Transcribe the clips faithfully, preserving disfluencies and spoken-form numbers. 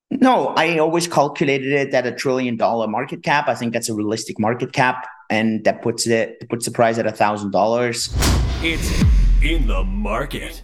No, I always calculated it at a trillion dollar market cap. I think that's a realistic market cap, and that puts it puts the price at a thousand dollars. It's in the market.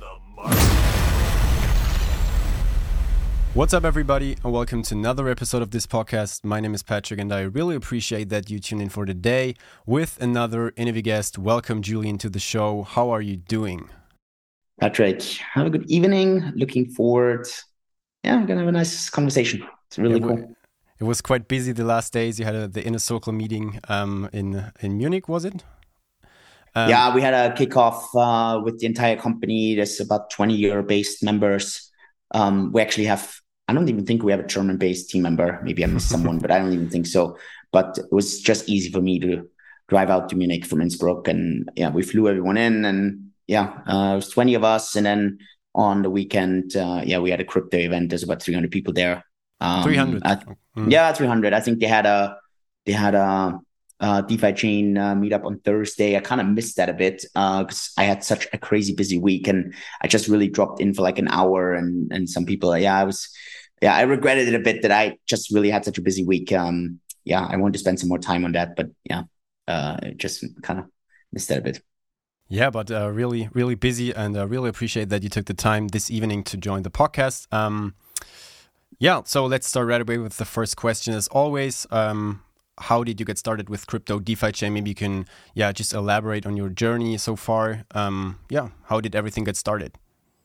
What's up, everybody, and welcome to another episode of this podcast. My name is Patrick, and I really appreciate that you tune in for today with another interview guest. Welcome, Julian, to the show. How are you doing? Patrick, have a good evening. Looking forward. Yeah, we're gonna have a nice conversation. It's really it w- cool. It was quite busy the last days. You had a, the Inner Circle meeting um, in in Munich, was it? Um, yeah, we had a kickoff uh, with the entire company. There's about twenty Euro-based members. Um, we actually have, I don't even think we have a German-based team member. Maybe I missed someone, but I don't even think so. But it was just easy for me to drive out to Munich from Innsbruck. And yeah, we flew everyone in, and yeah, uh, it was twenty of us. And then on the weekend, uh, yeah, we had a crypto event. There's about three hundred people there. Um, three hundred. I, mm. Yeah, three hundred. I think they had a, they had a, uh, DeFi chain uh, meetup on Thursday. I kind of missed that a bit because uh, I had such a crazy busy week, and I just really dropped in for like an hour. And and some people, yeah, I was, yeah, I regretted it a bit that I just really had such a busy week. Um, yeah, I wanted to spend some more time on that, but yeah, uh, just kind of missed that a bit. Yeah, but uh, really, really busy, and I uh, really appreciate that you took the time this evening to join the podcast. Um, yeah, so let's start right away with the first question. As always, um, how did you get started with crypto DeFi chain? Maybe you can, yeah, just elaborate on your journey so far. Um, yeah, how did everything get started?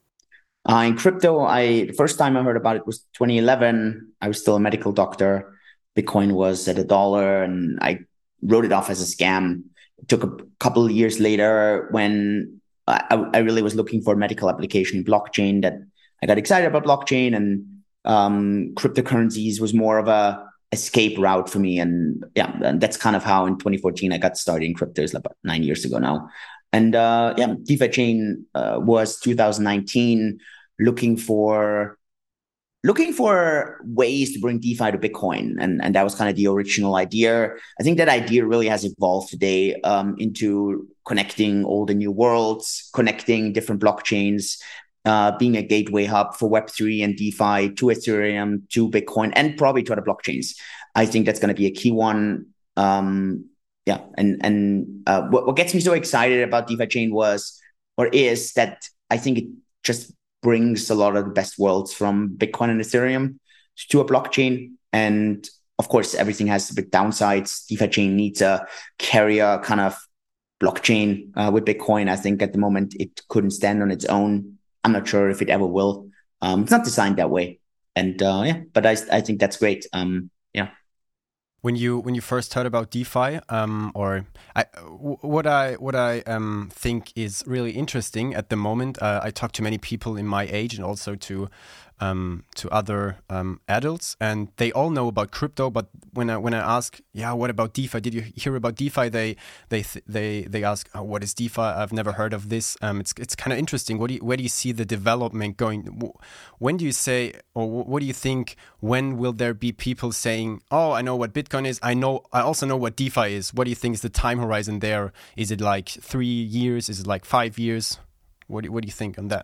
Uh, in crypto, I the first time I heard about it was twenty eleven. I was still a medical doctor. Bitcoin was at a dollar, and I wrote it off as a scam. It took a couple of years later when I, I really was looking for a medical application in blockchain that I got excited about blockchain, and um, cryptocurrencies was more of a escape route for me. And yeah, and that's kind of how in twenty fourteen I got started in crypto. It's about nine years ago now. And uh, yeah, DeFi chain uh, was two thousand nineteen, looking for looking for ways to bring DeFi to Bitcoin. And, and that was kind of the original idea. I think that idea really has evolved today um, into connecting all the new worlds, connecting different blockchains, uh, being a gateway hub for Web three and DeFi to Ethereum, to Bitcoin, and probably to other blockchains. I think that's going to be a key one. Um, yeah. And, and uh, what, what gets me so excited about DeFi chain was, or is that I think it just brings a lot of the best worlds from Bitcoin and Ethereum to a blockchain. And of course, everything has big downsides. DeFi chain needs a carrier kind of blockchain uh, with Bitcoin. I think at the moment it couldn't stand on its own. I'm not sure if it ever will. Um, it's not designed that way. And uh, yeah, but I, I think that's great. Um, yeah. When you when you first heard about DeFi, um, or I, what I what I um, think is really interesting at the moment, uh, I talk to many people in my age and also to um, to other um, adults, and they all know about crypto. But when I when I ask, yeah, what about DeFi? Did you hear about DeFi? They they they they ask, oh, what is DeFi? I've never heard of this. Um, it's it's kind of interesting. What do you, where do you see the development going? When do you say, or what do you think? When will there be people saying, oh, I know what Bitcoin is. I know. I also know what DeFi is. What do you think is the time horizon there? Is it like three years? Is it like five years? What do, what do you think on that?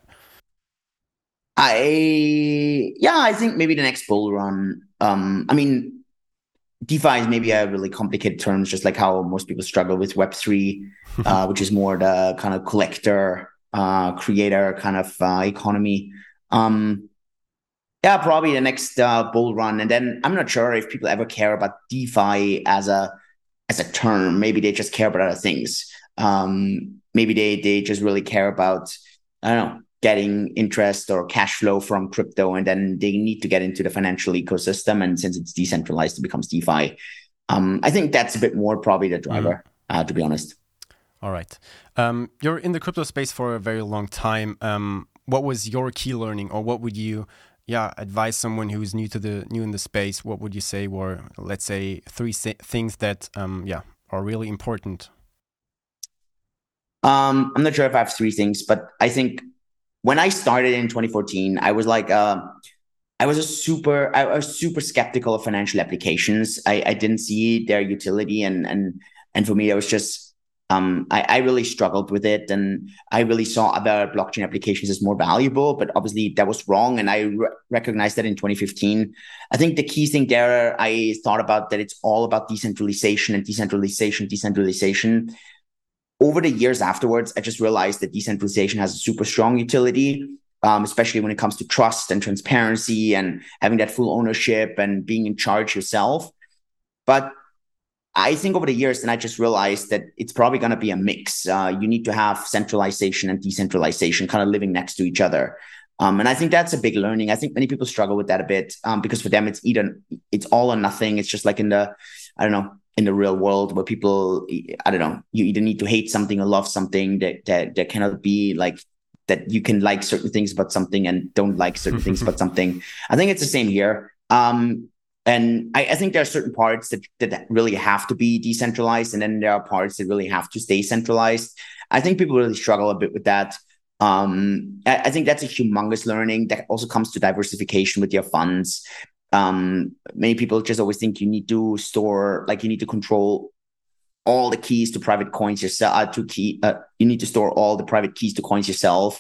I yeah, I think maybe the next bull run. Um, I mean, DeFi is maybe a really complicated term, just like how most people struggle with Web three, uh, which is more the kind of collector, uh, creator kind of uh, economy. Um, yeah, probably the next uh, bull run, and then I'm not sure if people ever care about DeFi as a as a term. Maybe they just care about other things. Um, maybe they they just really care about, I don't know, getting interest or cash flow from crypto, and then they need to get into the financial ecosystem. And since it's decentralized, it becomes DeFi. Um, I think that's a bit more probably the driver, mm. uh, to be honest. All right. Um, you're in the crypto space for a very long time. Um, what was your key learning, or what would you, yeah, advise someone who's new to the new in the space? What would you say were, let's say, three th- things that, um, yeah, are really important? Um, I'm not sure if I have three things, but I think when I started in twenty fourteen, I was like, uh, I was a super, I was super skeptical of financial applications. I, I didn't see their utility, and and and for me, it was just Um, I, I really struggled with it, and I really saw other blockchain applications as more valuable, but obviously that was wrong. And I re- recognized that in twenty fifteen. I think the key thing there, I thought about that it's all about decentralization and decentralization, decentralization. Over the years afterwards, I just realized that decentralization has a super strong utility, um, especially when it comes to trust and transparency and having that full ownership and being in charge yourself. But I think over the years, then I just realized that it's probably going to be a mix. Uh, you need to have centralization and decentralization kind of living next to each other. Um, and I think that's a big learning. I think many people struggle with that a bit um, because for them, it's either it's all or nothing. It's just like in the, I don't know, in the real world where people, I don't know, you either need to hate something or love something. That that that cannot be like that you can like certain things about something and don't like certain things about something. I think it's the same here. Um, And I, I think there are certain parts that, that really have to be decentralized, and then there are parts that really have to stay centralized. I think people really struggle a bit with that. Um, I, I think that's a humongous learning that also comes to diversification with your funds. Um, many people just always think you need to store, like you need to control all the keys to private coins yourself. Uh, to key, uh, you need to store all the private keys to coins yourself.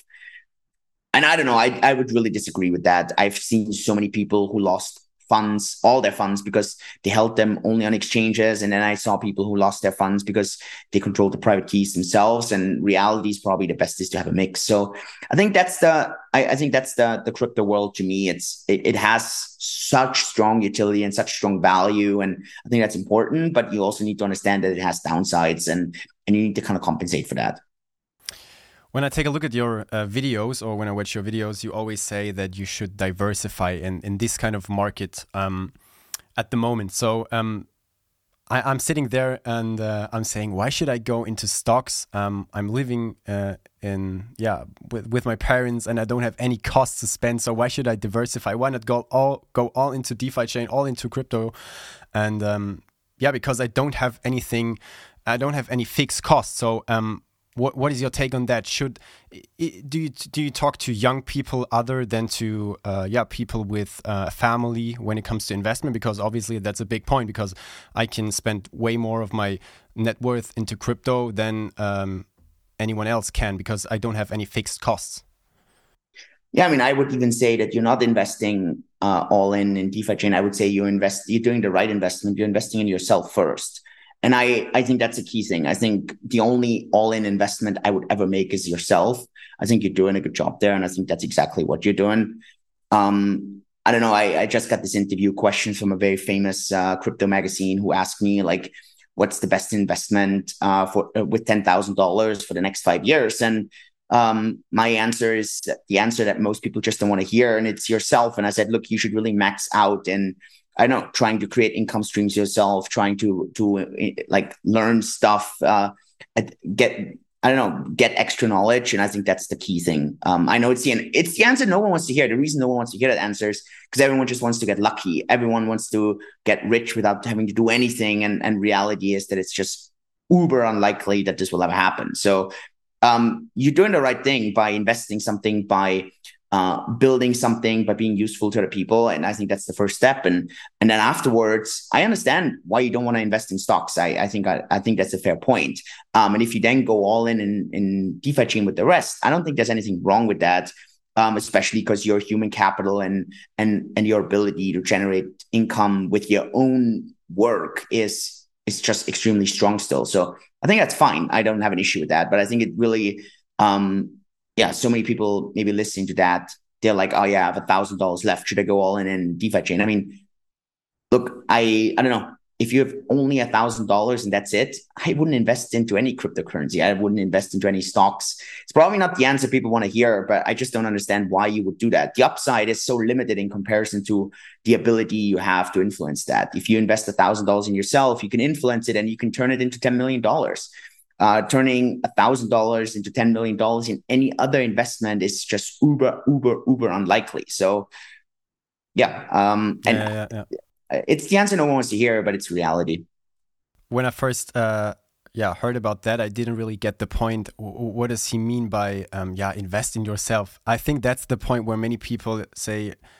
And I don't know, I, I would really disagree with that. I've seen so many people who lost funds, all their funds, because they held them only on exchanges. And then I saw people who lost their funds because they controlled the private keys themselves. And reality is probably the best is to have a mix. So I think that's the, I, I think that's the, the crypto world to me. It's, it, it has such strong utility and such strong value. And I think that's important, but you also need to understand that it has downsides, and, and you need to kind of compensate for that. When I take a look at your uh, videos, or when I watch your videos, you always say that you should diversify in, in this kind of market um, at the moment. So um, I, I'm sitting there and uh, I'm saying, why should I go into stocks? Um, I'm living uh, in, yeah, with, with my parents, and I don't have any costs to spend. So why should I diversify? Why not go all, go all into DeFi chain, all into crypto? And um, yeah, because I don't have anything, I don't have any fixed costs. So um, What what is your take on that? Should do you do you talk to young people other than to uh, yeah people with uh, a family when it comes to investment? Because obviously that's a big point. Because I can spend way more of my net worth into crypto than um, anyone else can, because I don't have any fixed costs. Yeah, I mean, I would even say that you're not investing uh, all in in DeFi chain. I would say you invest. You're doing the right investment. You're investing in yourself first. And I, I think that's a key thing. I think the only all-in investment I would ever make is yourself. I think you're doing a good job there. And I think that's exactly what you're doing. Um, I don't know. I, I just got this interview question from a very famous uh, crypto magazine who asked me, like, what's the best investment uh, for uh, with ten thousand dollars for the next five years? And um, my answer is the answer that most people just don't want to hear. And it's yourself. And I said, look, you should really max out and I know, trying to create income streams yourself, trying to to uh, like learn stuff, uh, get I don't know, get extra knowledge, and I think that's the key thing. Um, I know it's the it's the answer no one wants to hear. The reason no one wants to hear that answer is because everyone just wants to get lucky. Everyone wants to get rich without having to do anything, and and reality is that it's just uber unlikely that this will ever happen. So um, you're doing the right thing by investing something, by Uh, building something, by being useful to other people. And I think that's the first step. And and then afterwards, I understand why you don't want to invest in stocks. I, I think I, I think that's a fair point. Um, and if you then go all in, in in DeFi chain with the rest, I don't think there's anything wrong with that. Um, especially because your human capital and and and your ability to generate income with your own work is is just extremely strong still. So I think that's fine. I don't have an issue with that. But I think it really um yeah, so many people maybe listening to that, they're like, oh yeah, I have a thousand dollars left. Should I go all in in DeFi chain? I mean, look, I I don't know. If you have only a thousand dollars and that's it, I wouldn't invest into any cryptocurrency. I wouldn't invest into any stocks. It's probably not the answer people want to hear, but I just don't understand why you would do that. The upside is so limited in comparison to the ability you have to influence that. If you invest a thousand dollars in yourself, you can influence it and you can turn it into ten million dollars. Uh, turning a thousand dollars into ten million dollars in any other investment is just uber, uber, uber unlikely. So, yeah, um, and yeah, yeah, yeah. it's the answer no one wants to hear, but it's reality. When I first, uh, yeah, heard about that, I didn't really get the point. What does he mean by, um, yeah, invest in yourself? I think that's the point where many people say,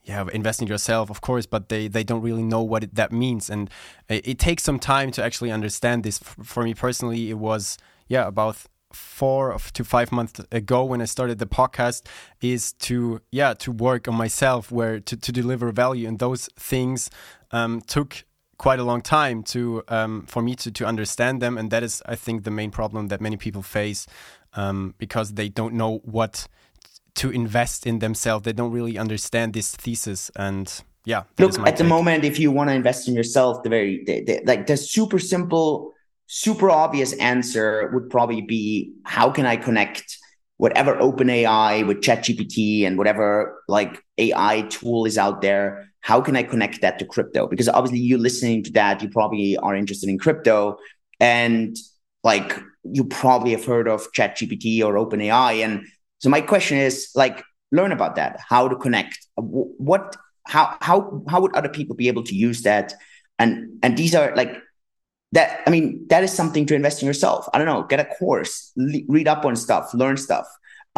yeah, invest in yourself, of course, but they, they don't really know what it, that means. And it, it takes some time to actually understand this. For me personally, it was, yeah, about four to five months ago when I started the podcast, is to, yeah, to work on myself, where to, to deliver value. And those things um, took quite a long time to um, for me to, to understand them. And that is, I think, the main problem that many people face, um, because they don't know what to invest in themselves. They don't really understand this thesis. And yeah, look, at take. the moment, if you want to invest in yourself, the very the, the, like the super simple, super obvious answer would probably be, how can I connect whatever OpenAI with ChatGPT and whatever like A I tool is out there? How can I connect that to crypto? Because obviously you listening to that, you probably are interested in crypto, and like you probably have heard of ChatGPT or OpenAI. And so my question is, like, learn about that, how to connect, what, how, how, how would other people be able to use that? And, and these are like that. I mean, that is something to invest in yourself. I don't know, get a course, le- read up on stuff, learn stuff.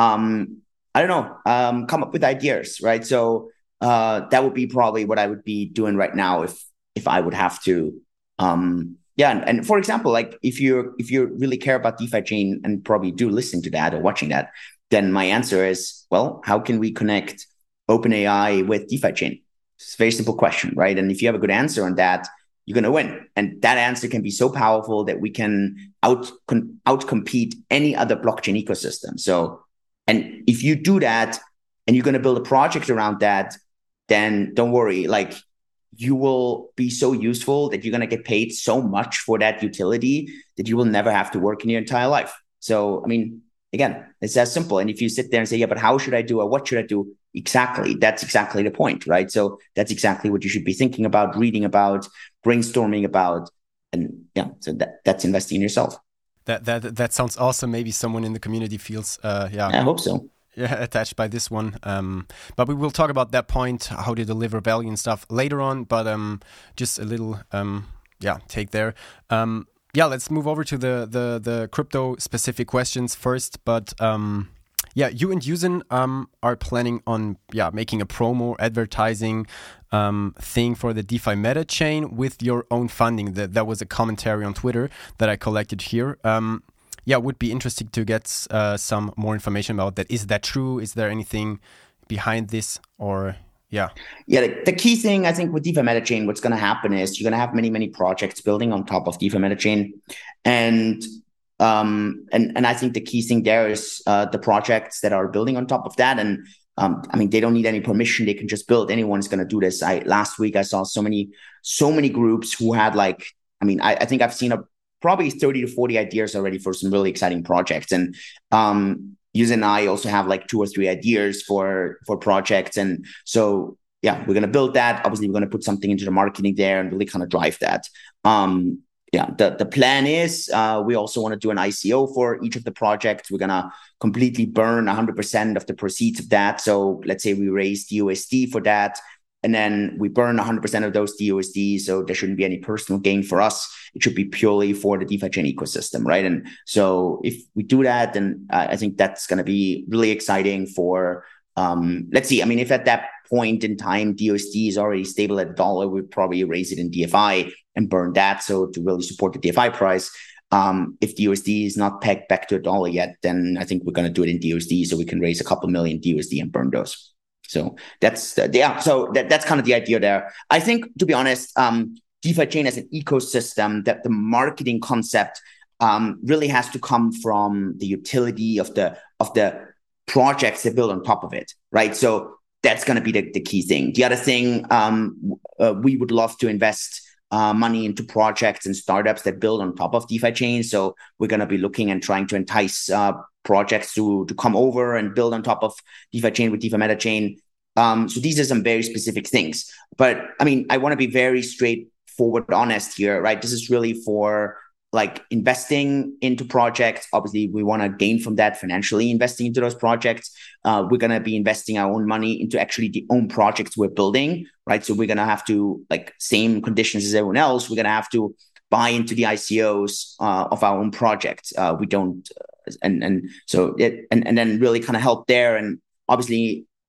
Um, I don't know, um, come up with ideas, right? So uh, that would be probably what I would be doing right now if, if I would have to, um, yeah. And, and for example, like if you're, if you really care about DeFi chain and probably do listen to that or watching that, then my answer is, well, how can we connect OpenAI with DeFi chain? It's a very simple question, right? And if you have a good answer on that, you're going to win. And that answer can be so powerful that we can out outcompete any other blockchain ecosystem. So, and if you do that and you're going to build a project around that, then don't worry, like you will be so useful that you're going to get paid so much for that utility that you will never have to work in your entire life. So, I mean, again, it's as simple. And if you sit there and say, yeah, but how should I do it? What should I do? Exactly. That's exactly the point, right? So that's exactly what you should be thinking about, reading about, brainstorming about. And yeah, so that, that's investing in yourself. That that that sounds awesome. Maybe someone in the community feels, uh, yeah. I hope so. Yeah, attached by this one. Um, but we will talk about that point, how to deliver value and stuff later on. But um, just a little, um, yeah, take there. Um, yeah, let's move over to the the the crypto specific questions first. But um, yeah, you and Yusin um are planning on yeah making a promo advertising um thing for the DeFi Meta chain with your own funding. That that was a commentary on Twitter that I collected here. Um, yeah, would be interesting to get uh, some more information about that. Is that true? Is there anything behind this, or yeah? Yeah, the, the key thing I think with DeFi Meta chain, what's going to happen is you're going to have many many projects building on top of DeFi Meta chain, and um and and I think the key thing there is uh, the projects that are building on top of that. And um, I mean, they don't need any permission; they can just build. Anyone's going to do this. I last week I saw so many so many groups who had like, I mean, I, I think I've seen a probably thirty to forty ideas already for some really exciting projects. And um, Yusin and I also have like two or three ideas for, for projects. And so, yeah, we're going to build that. Obviously, we're going to put something into the marketing there and really kind of drive that. Um, yeah, the, the plan is uh, we also want to do an I C O for each of the projects. We're going to completely burn one hundred percent of the proceeds of that. So let's say we raise D U S D for that, and then we burn one hundred percent of those D U S D. So there shouldn't be any personal gain for us. It should be purely for the DeFi chain ecosystem, right? And so if we do that, then uh, I think that's going to be really exciting for, um, let's see. I mean, if at that point in time, D U S D is already stable at a dollar, we'd probably raise it in D F I and burn that. So to really support the D F I price. Um, if D U S D is not pegged back to a dollar yet, then I think we're going to do it in D U S D so we can raise a couple million D U S D and burn those. So that's, uh, yeah, so that, that's kind of the idea there. I think, to be honest, um, DeFi chain as an ecosystem, that the marketing concept um, really has to come from the utility of the of the projects that build on top of it, right? So that's going to be the, the key thing. The other thing, um, uh, we would love to invest uh, money into projects and startups that build on top of DeFi chain. So we're going to be looking and trying to entice uh, projects to, to come over and build on top of DeFi chain with DeFi Meta chain. Um, so these are some very specific things. But I mean, I want to be very straightforward, honest here, right? This is really for like investing into projects. Obviously, we want to gain from that financially, investing into those projects. Uh, we're going to be investing our own money into actually the own projects we're building, right? So we're going to have to, like, same conditions as everyone else, we're going to have to buy into the I C Os uh, of our own projects. Uh, we don't, uh, and and so it, and and then really kind of help there. And obviously,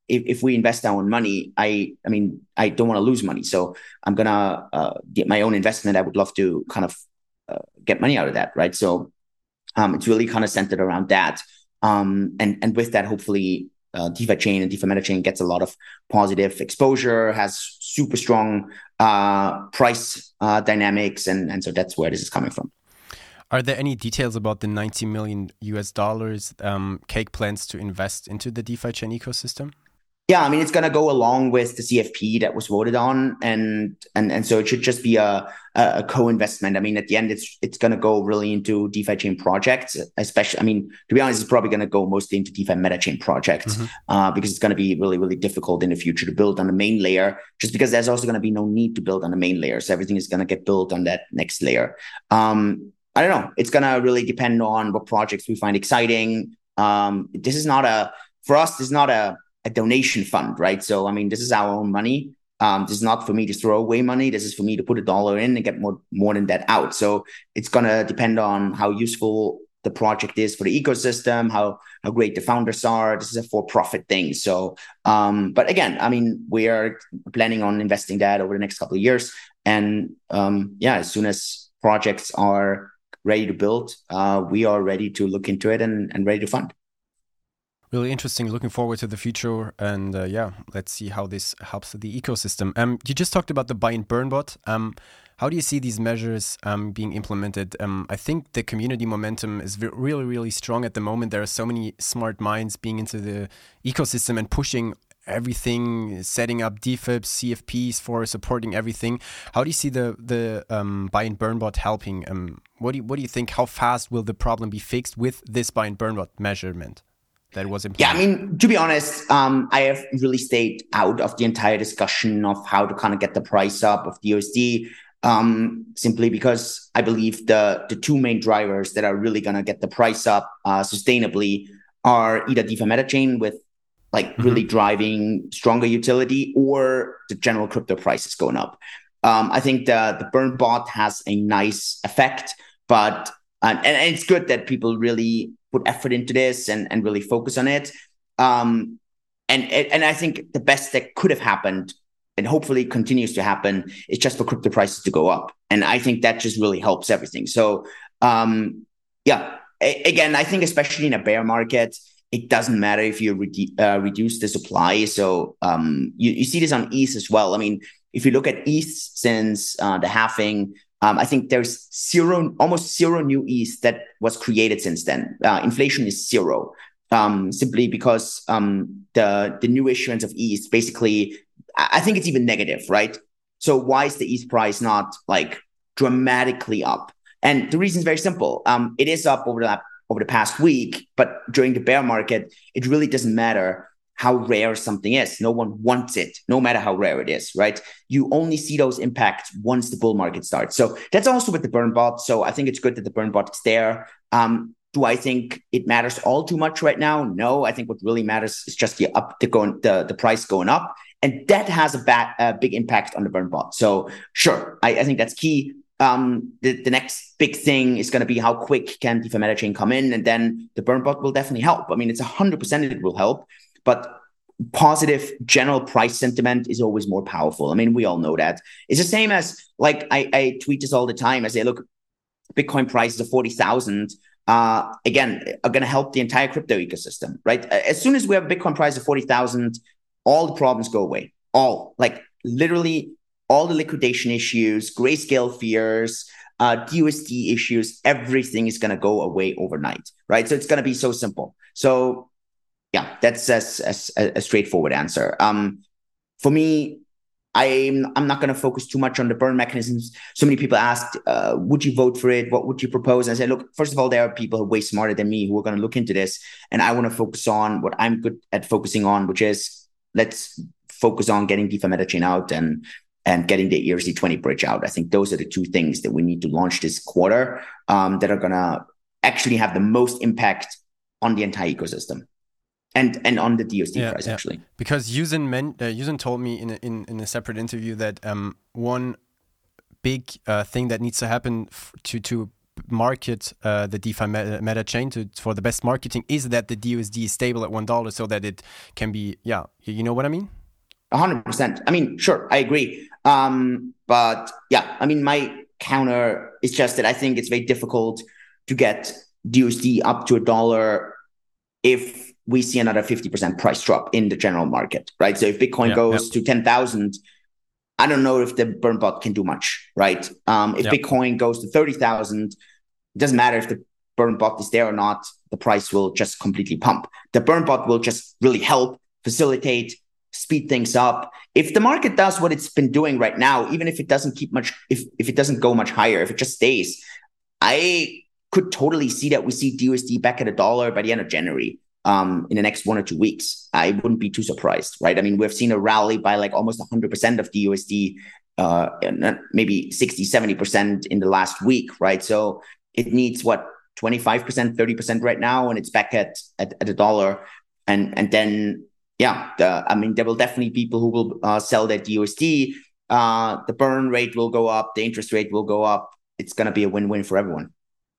if, if we invest our own money, I I mean, I don't want to lose money. So I'm going to uh, get my own investment. I would love to kind of uh, get money out of that, right? So um, it's really kind of centered around that. Um, and, and with that, hopefully, uh, DeFi chain and DeFi meta chain gets a lot of positive exposure, has super strong uh, price uh, dynamics. And, and so that's where this is coming from. Are there any details about the ninety million U S dollars um, Cake plans to invest into the DeFi chain ecosystem? Yeah, I mean, it's going to go along with the C F P that was voted on. And and and so it should just be a, a co-investment. I mean, at the end, it's it's going to go really into DeFi chain projects, especially, I mean, to be honest, it's probably going to go mostly into DeFi meta chain projects mm-hmm. uh, because it's going to be really, really difficult in the future to build on the main layer, just because there's also going to be no need to build on the main layer. So everything is going to get built on that next layer. Um, I don't know. It's going to really depend on what projects we find exciting. Um, this is not a, for us, this is not a, a donation fund, right? So, I mean, this is our own money. Um, this is not for me to throw away money. This is for me to put a dollar in and get more, more than that out. So it's going to depend on how useful the project is for the ecosystem, how, how great the founders are. This is a for-profit thing. So, um, but again, I mean, we are planning on investing that over the next couple of years. And um, yeah, as soon as projects are ready to build, uh, we are ready to look into it and, and ready to fund. Really interesting. Looking forward to the future. And uh, yeah, let's see how this helps the ecosystem. Um, you just talked about the buy and burn bot. Um, how do you see these measures um, being implemented? Um, I think the community momentum is really, really strong at the moment. There are so many smart minds being into the ecosystem and pushing everything, setting up D F I Ps, C F Ps for supporting everything. How do you see the the um, buy and burn bot helping? Um, what do you, what do you think? How fast will the problem be fixed with this buy and burn bot measurement that was implemented? Yeah, I mean, to be honest, um, I have really stayed out of the entire discussion of how to kind of get the price up of D U S D, um, simply because I believe the the two main drivers that are really going to get the price up uh, sustainably are either DeFi meta chain with like mm-hmm. really driving stronger utility, or the general crypto prices going up. Um, I think the the burn bot has a nice effect, but uh, and, and it's good that people really put effort into this and, and really focus on it. Um, and and I think the best that could have happened, and hopefully continues to happen, is just for crypto prices to go up. And I think that just really helps everything. So um, yeah, a- again, I think especially in a bear market, it doesn't matter if you re- uh, reduce the supply. So um, you, you see this on E T H as well. I mean, if you look at E T H since uh, the halving, um, I think there's zero, almost zero new E T H that was created since then. Uh, inflation is zero, um, simply because um, the the new issuance of E T H basically, I think it's even negative, right? So why is the E T H price not like dramatically up? And the reason is very simple. Um, it is up over the over the past week, but during the bear market, it really doesn't matter how rare something is. No one wants it, no matter how rare it is, right? You only see those impacts once the bull market starts. So that's also with the burn bot. So I think it's good that the burn bot is there. Um, do I think it matters all too much right now? No, I think what really matters is just the up the going the, the price going up. And that has a, bad, a big impact on the burn bot. So sure, I, I think that's key. Um, the, the next big thing is going to be how quick can DeFi meta chain come in, and then the burn bot will definitely help. I mean, it's one hundred percent it will help, but positive general price sentiment is always more powerful. I mean, we all know that. It's the same as, like, I, I tweet this all the time. I say, look, Bitcoin prices of forty thousand, uh, again, are going to help the entire crypto ecosystem, right? As soon as we have a Bitcoin price of forty thousand, all the problems go away. All, like, literally all the liquidation issues, grayscale fears, uh, D U S D issues, everything is going to go away overnight, right? So it's going to be so simple. So yeah, that's as, as, a straightforward answer. Um, for me, I'm, I'm not going to focus too much on the burn mechanisms. So many people asked, uh, would you vote for it? What would you propose? And I said, look, first of all, there are people who are way smarter than me who are going to look into this. And I want to focus on what I'm good at focusing on, which is let's focus on getting DeFi meta chain out and and getting the E R C twenty bridge out. I think those are the two things that we need to launch this quarter um, that are going to actually have the most impact on the entire ecosystem and and on the D U S D yeah, price, yeah. actually. Because Yusin, men, uh, Yusin told me in a, in, in a separate interview that um, one big uh, thing that needs to happen f- to, to market uh, the DeFi meta, meta chain to for the best marketing is that the D U S D is stable at one dollar, so that it can be yeah. You know what I mean? A hundred percent. I mean, sure, I agree. Um, but yeah, I mean, my counter is just that I think it's very difficult to get D U S D up to a dollar if we see another fifty percent price drop in the general market, right? So if Bitcoin yeah, goes yeah. to ten thousand, I don't know if the burn bot can do much, right? Um, if yep. Bitcoin goes to thirty thousand, it doesn't matter if the burn bot is there or not, the price will just completely pump. The burn bot will just really help, facilitate, speed things up. If the market does what it's been doing right now, even if it doesn't keep much, if, if it doesn't go much higher, if it just stays, I could totally see that we see D U S D back at a dollar by the end of January. Um, in the next one or two weeks, I wouldn't be too surprised, right? I mean, we've seen a rally by like almost one hundred percent of D U S D, uh, maybe sixty, seventy percent in the last week, right? So it needs what, twenty-five percent, thirty percent right now, and it's back at at, at a dollar. And and then, yeah, the, I mean, there will definitely be people who will uh, sell their D U S D. Uh, the burn rate will go up, the interest rate will go up. It's going to be a win-win for everyone.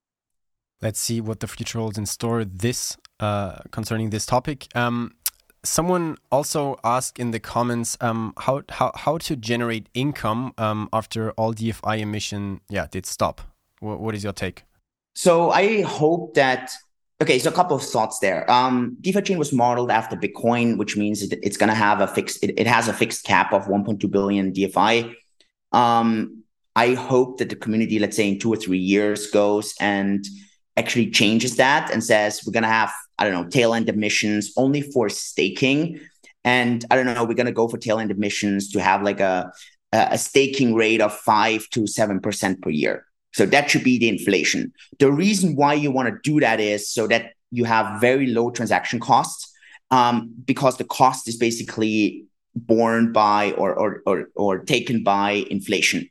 Let's see what the future holds in store this uh, concerning this topic. Um, someone also asked in the comments um, how how how to generate income um, after all D F I emission yeah did stop. W- what is your take? So I hope that okay. So a couple of thoughts there. Um, DeFi chain was modeled after Bitcoin, which means it, it's going to have a fixed. It, it has a fixed cap of one point two billion D F I. Um, I hope that the community, let's say in two or three years, goes and actually changes that and says we're going to have, I don't know, tail end emissions only for staking. And I don't know, we're going to go for tail end emissions to have like a, a staking rate of five to seven percent per year. So that should be the inflation. The reason why you want to do that is so that you have very low transaction costs, um, because the cost is basically borne by or, or, or, or taken by inflation.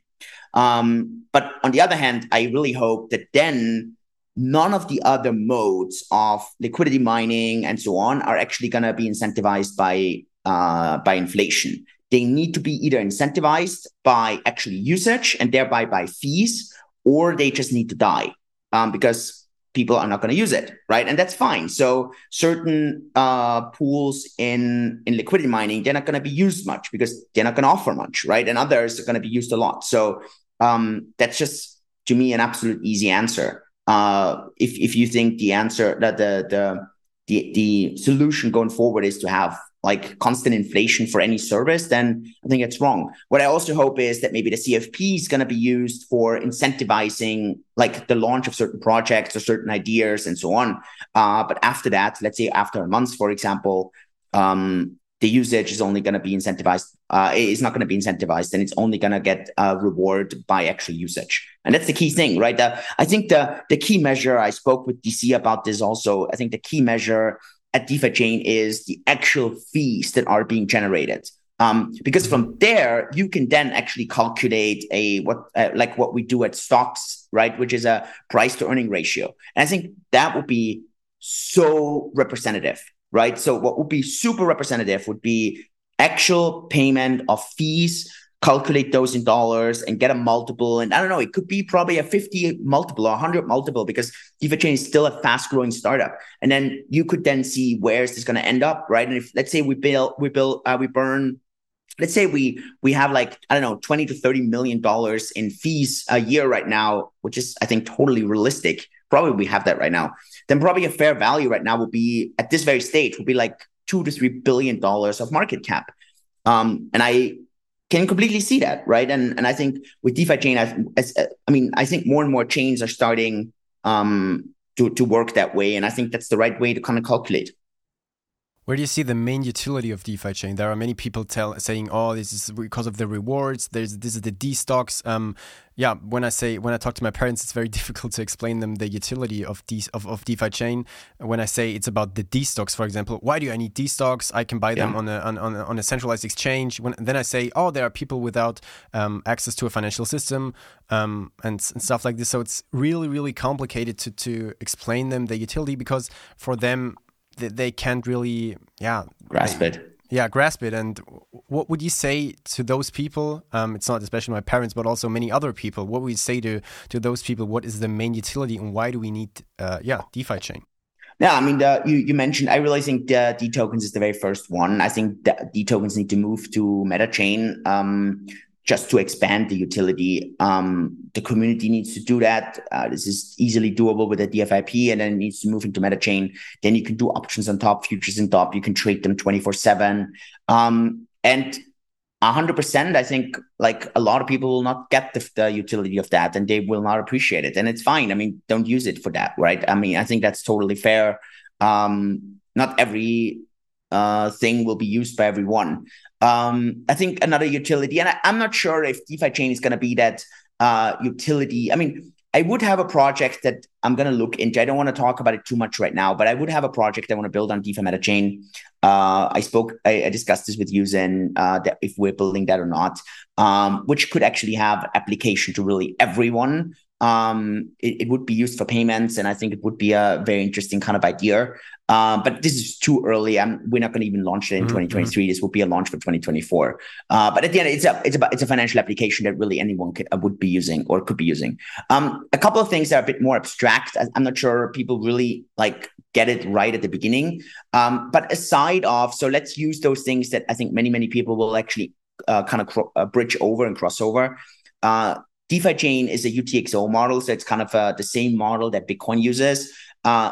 Um, but on the other hand, I really hope that then none of the other modes of liquidity mining and so on are actually going to be incentivized by uh, by inflation. They need to be either incentivized by actually usage and thereby by fees, or they just need to die um, because people are not going to use it, right? And that's fine. So certain uh, pools in, in liquidity mining, they're not going to be used much because they're not going to offer much, right? And others are going to be used a lot. So um, that's just, to me, an absolute easy answer. Uh, if if you think the answer that the the the the solution going forward is to have like constant inflation for any service, then I think it's wrong. What I also hope is that maybe the C F P is going to be used for incentivizing like the launch of certain projects or certain ideas and so on. Uh, but after that, let's say after a month, for example, um, the usage is only going to be incentivized. Uh, it's not going to be incentivized, and it's only going to get a reward by actual usage. And that's the key thing, right? Uh, I think the the key measure, I spoke with D C about this also. I think the key measure at DeFi Chain is the actual fees that are being generated. Um, because from there, you can then actually calculate a what uh, like what we do at stocks, right? Which is a price to earning ratio. And I think that would be so representative. Right. So what would be super representative would be actual payment of fees, calculate those in dollars and get a multiple. And I don't know, it could be probably a fifty multiple or one hundred multiple because DeFi Chain is still a fast growing startup. And then you could then see where is this going to end up. Right. And if let's say we build, we build, uh, we burn, let's say we we have like, I don't know, twenty to thirty million dollars in fees a year right now, which is, I think, totally realistic. Probably we have that right now. Then probably a fair value right now would be at this very stage would be like two to three billion dollars of market cap. Um, and I can completely see that, right? And and I think with DeFi Chain, as, as I mean, I think more and more chains are starting um, to to work that way, and I think that's the right way to kind of calculate. Where do you see the main utility of DeFi Chain? There are many people tell saying, "Oh, this is because of the rewards. There's this is the D stocks." Um, yeah, when I say when I talk to my parents, it's very difficult to explain them the utility of D, of, of DeFi Chain. When I say it's about the D stocks, for example, why do I need D stocks? I can buy them yeah. on a on, on a on a centralized exchange. When then I say, "Oh, there are people without um, access to a financial system um, and, and stuff like this." So it's really really complicated to to explain them the utility because for them. They can't really, yeah, grasp they, it. yeah, grasp it. And what would you say to those people? Um, it's not especially my parents, but also many other people. What would you say to to those people? What is the main utility, and why do we need, uh, yeah, DeFi chain? Yeah, I mean, the, you you mentioned. I really think the D tokens is the very first one. I think the D tokens need to move to MetaChain. Um, just to expand the utility. Um, the community needs to do that. Uh, this is easily doable with a D F I P, and then it needs to move into MetaChain. Then you can do options on top, futures on top. You can trade them twenty-four seven. Um, and one hundred percent, I think, like, a lot of people will not get the, the utility of that, and they will not appreciate it. And it's fine. I mean, don't use it for that, right? I mean, I think that's totally fair. Um, not every uh, thing will be used by everyone. Um, I think another utility, and I, I'm not sure if DeFi chain is going to be that uh, utility. I mean, I would have a project that I'm going to look into. I don't want to talk about it too much right now, but I would have a project I want to build on DeFi MetaChain. Uh, I spoke, I, I discussed this with Yuzen, uh, that if we're building that or not, um, which could actually have application to really everyone. Um, it, it would be used for payments, and I think it would be a very interesting kind of idea. Um, but this is too early. I'm, we're not going to even launch it in mm-hmm. twenty twenty-three. This will be a launch for twenty twenty-four. Uh, but at the end, it's a it's a it's a financial application that really anyone could, uh, would be using or could be using. Um, a couple of things that are a bit more abstract. I'm not sure people really like get it right at the beginning. Um, but aside of, so let's use those things that I think many many people will actually uh, kind of cro- uh, bridge over and cross over. Uh, DeFi chain is a U T X O model, so it's kind of uh, the same model that Bitcoin uses. Uh,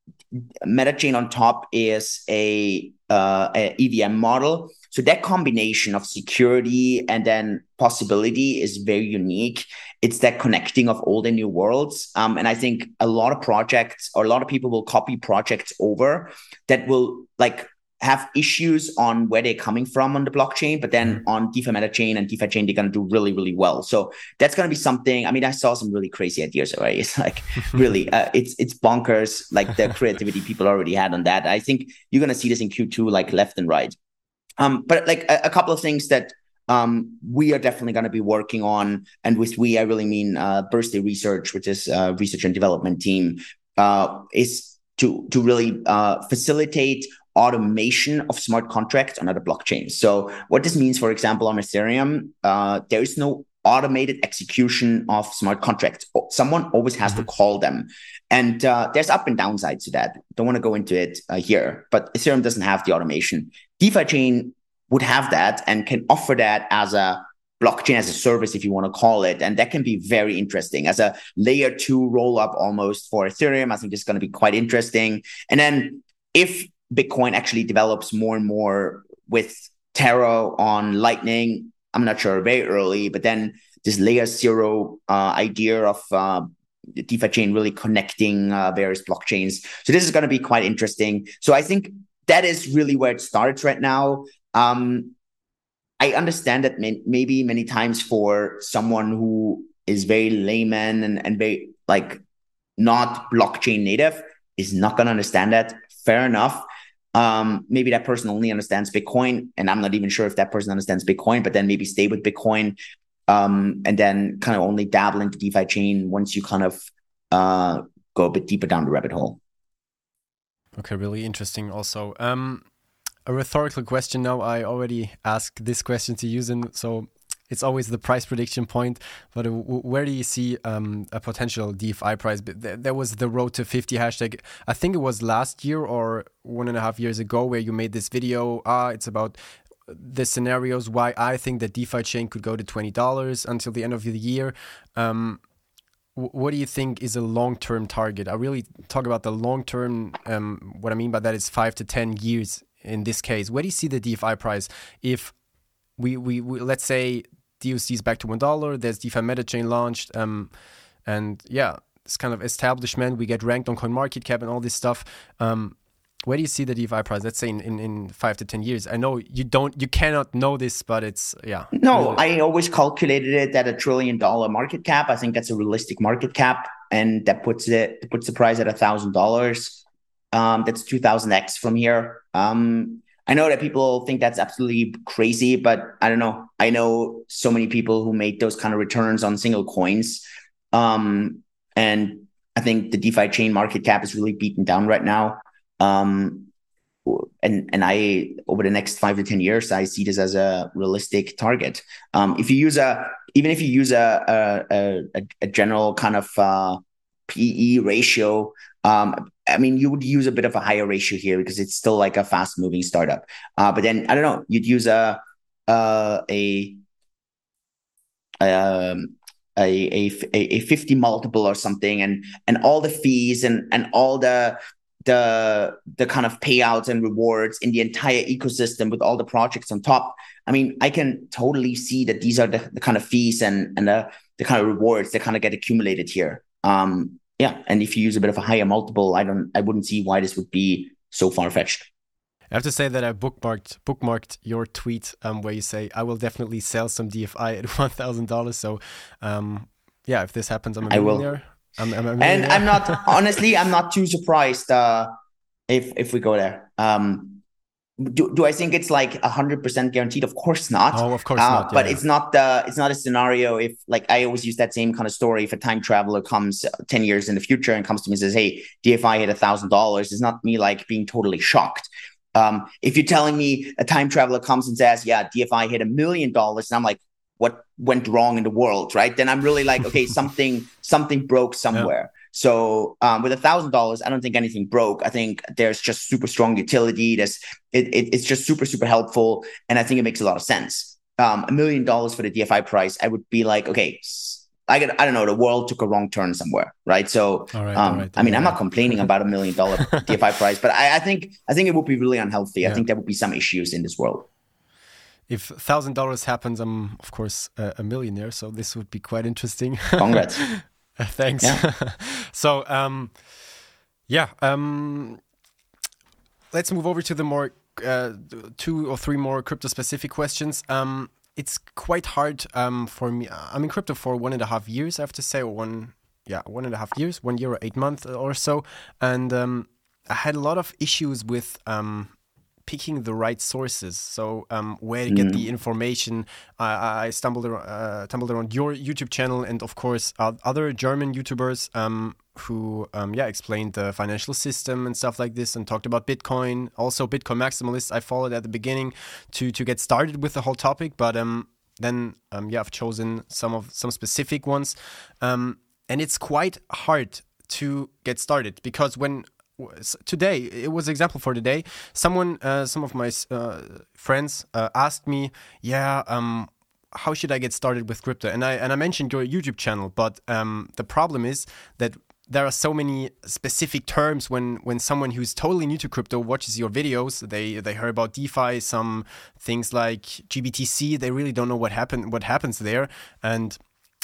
MetaChain on top is a, uh, a E V M model. So that combination of security and then possibility is very unique. It's that connecting of old and new worlds. Um, and I think a lot of projects or a lot of people will copy projects over that will like have issues on where they're coming from on the blockchain, but then mm-hmm. on DeFi MetaChain and DeFi chain, they're going to do really, really well. So that's going to be something. I mean, I saw some really crazy ideas already. It's like really, uh, it's it's bonkers, like the creativity people already had on that. I think you're going to see this in Q two, like left and right. Um, but like a, a couple of things that um, we are definitely going to be working on, and with we, I really mean uh, Birthday Research, which is a research and development team, uh, is to to really uh, facilitate automation of smart contracts on other blockchains. So what this means, for example, on Ethereum, uh, there is no automated execution of smart contracts. Someone always has mm-hmm. to call them. And uh, there's up and downsides to that. Don't want to go into it uh, here, but Ethereum doesn't have the automation. DeFi chain would have that and can offer that as a blockchain as a service, if you want to call it. And that can be very interesting as a layer two roll up almost for Ethereum. I think this is going to be quite interesting. And then if Bitcoin actually develops more and more with Terra on Lightning, I'm not sure, very early, but then this layer zero uh, idea of uh, the DeFi chain really connecting uh, various blockchains. So this is going to be quite interesting. So I think that is really where it starts right now. Um, I understand that may- maybe many times for someone who is very layman and, and very like not blockchain native is not going to understand that. Fair enough. Um, maybe that person only understands Bitcoin, and I'm not even sure if that person understands Bitcoin, but then maybe stay with Bitcoin, um, and then kind of only dabble into DeFi chain once you kind of uh, go a bit deeper down the rabbit hole. Okay, really interesting also. Um, a rhetorical question now. I already asked this question to Yuzen, so it's always the price prediction point, but where do you see um, a potential DeFi price? There was the Road to fifty hashtag. I think it was last year or one and a half years ago where you made this video. Ah, it's about the scenarios why I think that DeFi chain could go to twenty dollars until the end of the year. Um, what do you think is a long-term target? I really talk about the long-term. Um, what I mean by that is five to ten years in this case. Where do you see the DeFi price if we, we, we let's say D U C is back to one dollar, there's DeFi MetaChain launched, um, and yeah, this kind of establishment, we get ranked on CoinMarketCap and all this stuff. Um, where do you see the DeFi price, let's say in, in, in five to ten years? I know you don't, you cannot know this, but it's, yeah. No, really. I always calculated it at a trillion dollar market cap. I think that's a realistic market cap, and that puts it, puts the price at a thousand dollars. Um, that's two thousand X from here. Um, I know that people think that's absolutely crazy, but I don't know. I know so many people who made those kind of returns on single coins. Um, and I think the DeFi chain market cap is really beaten down right now. Um, and and I over the next five to ten years, I see this as a realistic target. Um, if you use a even if you use a a, a, a general kind of uh, P E ratio, um, I mean, you would use a bit of a higher ratio here because it's still like a fast moving startup. Uh, but then I don't know, you'd use a uh, a um, a, a a fifty multiple or something, and and all the fees and and all the the the kind of payouts and rewards in the entire ecosystem with all the projects on top. I mean, I can totally see that these are the, the kind of fees and and the the kind of rewards that kind of get accumulated here. Um, yeah, and if you use a bit of a higher multiple, I don't, I wouldn't see why this would be so far fetched. I have to say that I bookmarked bookmarked your tweet um, where you say, I will definitely sell some D F I at one thousand dollars. So, um, yeah, if this happens, I'm a millionaire. I'm, I'm a millionaire. And I'm not, honestly, I'm not too surprised uh, if if we go there. Um, do, do I think it's like one hundred percent guaranteed? Of course not. Oh, of course uh, not. Yeah, but yeah. it's not the, it's not a scenario if, like, I always use that same kind of story. If a time traveler comes ten years in the future and comes to me and says, hey, D F I hit one thousand dollars, it's not me like being totally shocked. Um, if you're telling me a time traveler comes and says, yeah, D F I hit a million dollars, and I'm like, what went wrong in the world, right? Then I'm really like, okay, something something broke somewhere. Yeah. So um, with a thousand dollars, I don't think anything broke. I think there's just super strong utility. There's it, it it's just super super helpful, and I think it makes a lot of sense. Um, a million dollars for the D F I price, I would be like, okay, I get, I don't know, the world took a wrong turn somewhere, right? So, all right, um, all right, I mean, yeah. I'm not complaining about a million dollar D F I price, but I, I think I think it would be really unhealthy. Yeah. I think there would be some issues in this world. If a thousand dollars happens, I'm of course a, a millionaire, so this would be quite interesting. Congrats. Thanks. Yeah. so, um, yeah, um, let's move over to the more uh, two or three more crypto specific questions. Um, it's quite hard um, for me. I'm in crypto for one and a half years, I have to say, or one, yeah, one and a half years, one year or eight months or so. And um, I had a lot of issues with um, picking the right sources. So um, where to get mm. the information. I, I stumbled, around, uh, stumbled around your YouTube channel and, of course, uh, other German YouTubers um, who, um, yeah, explained the financial system and stuff like this and talked about Bitcoin. Also, Bitcoin Maximalists I followed at the beginning to to get started with the whole topic. But um, then, um, yeah, I've chosen some of some specific ones. Um, and it's quite hard to get started because when today, it was an example for today, someone, uh, some of my uh, friends uh, asked me, yeah, um, how should I get started with crypto? And I and I mentioned your YouTube channel, but um, the problem is that there are so many specific terms when, when someone who's totally new to crypto watches your videos. They they heard about DeFi, some things like G B T C. They really don't know what happen what happens there. And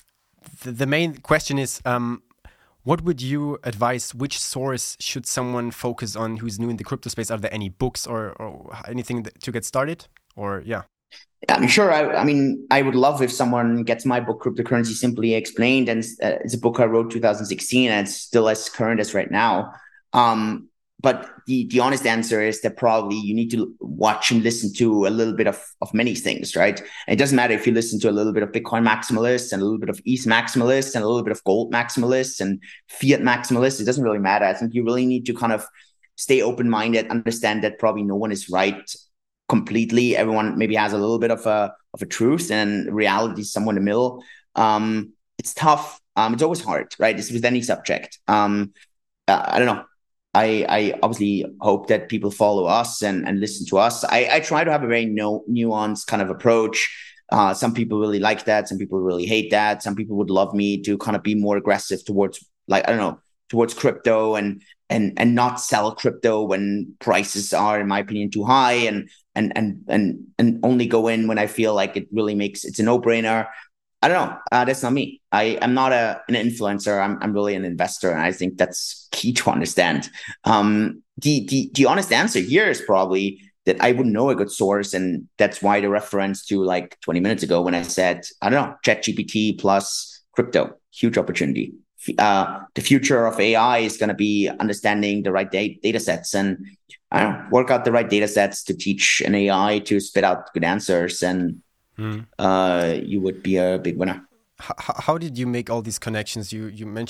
the, the main question is, um, what would you advise? Which source should someone focus on who's new in the crypto space? Are there any books or, or anything that, to get started? Or yeah. I'm sure. I, I mean, I would love if someone gets my book, Cryptocurrency Simply Explained, and uh, it's a book I wrote two thousand sixteen, and it's still as current as right now. Um, but the the honest answer is that probably you need to watch and listen to a little bit of, of many things, right? And it doesn't matter if you listen to a little bit of Bitcoin maximalists and a little bit of E T H maximalists and a little bit of gold maximalists and fiat maximalists. It doesn't really matter. I think you really need to kind of stay open-minded, understand that probably no one is right completely. Everyone maybe has a little bit of a of a truth, and reality is somewhere in the middle. Um, it's tough. Um, it's always hard, right? It's with any subject. Um, uh, I don't know. I I obviously hope that people follow us and and listen to us. I I try to have a very no nuanced kind of approach. Uh, some people really like that. Some people really hate that. Some people would love me to kind of be more aggressive towards, like, I don't know, towards crypto and and and not sell crypto when prices are, in my opinion, too high, and and and and and only go in when I feel like it really makes it's a no-brainer. I don't know. Uh, that's not me. I am not a an influencer. I'm I'm really an investor, and I think that's key to understand. Um, the the the honest answer here is probably that I wouldn't know a good source, and that's why the reference to like twenty minutes ago when I said, I don't know, ChatGPT plus crypto, huge opportunity. Uh, the future of A I is going to be understanding the right da- data sets and I don't know, work out the right data sets to teach an A I to spit out good answers, and mm. uh, you would be a big winner. How, how did you make all these connections? You you mentioned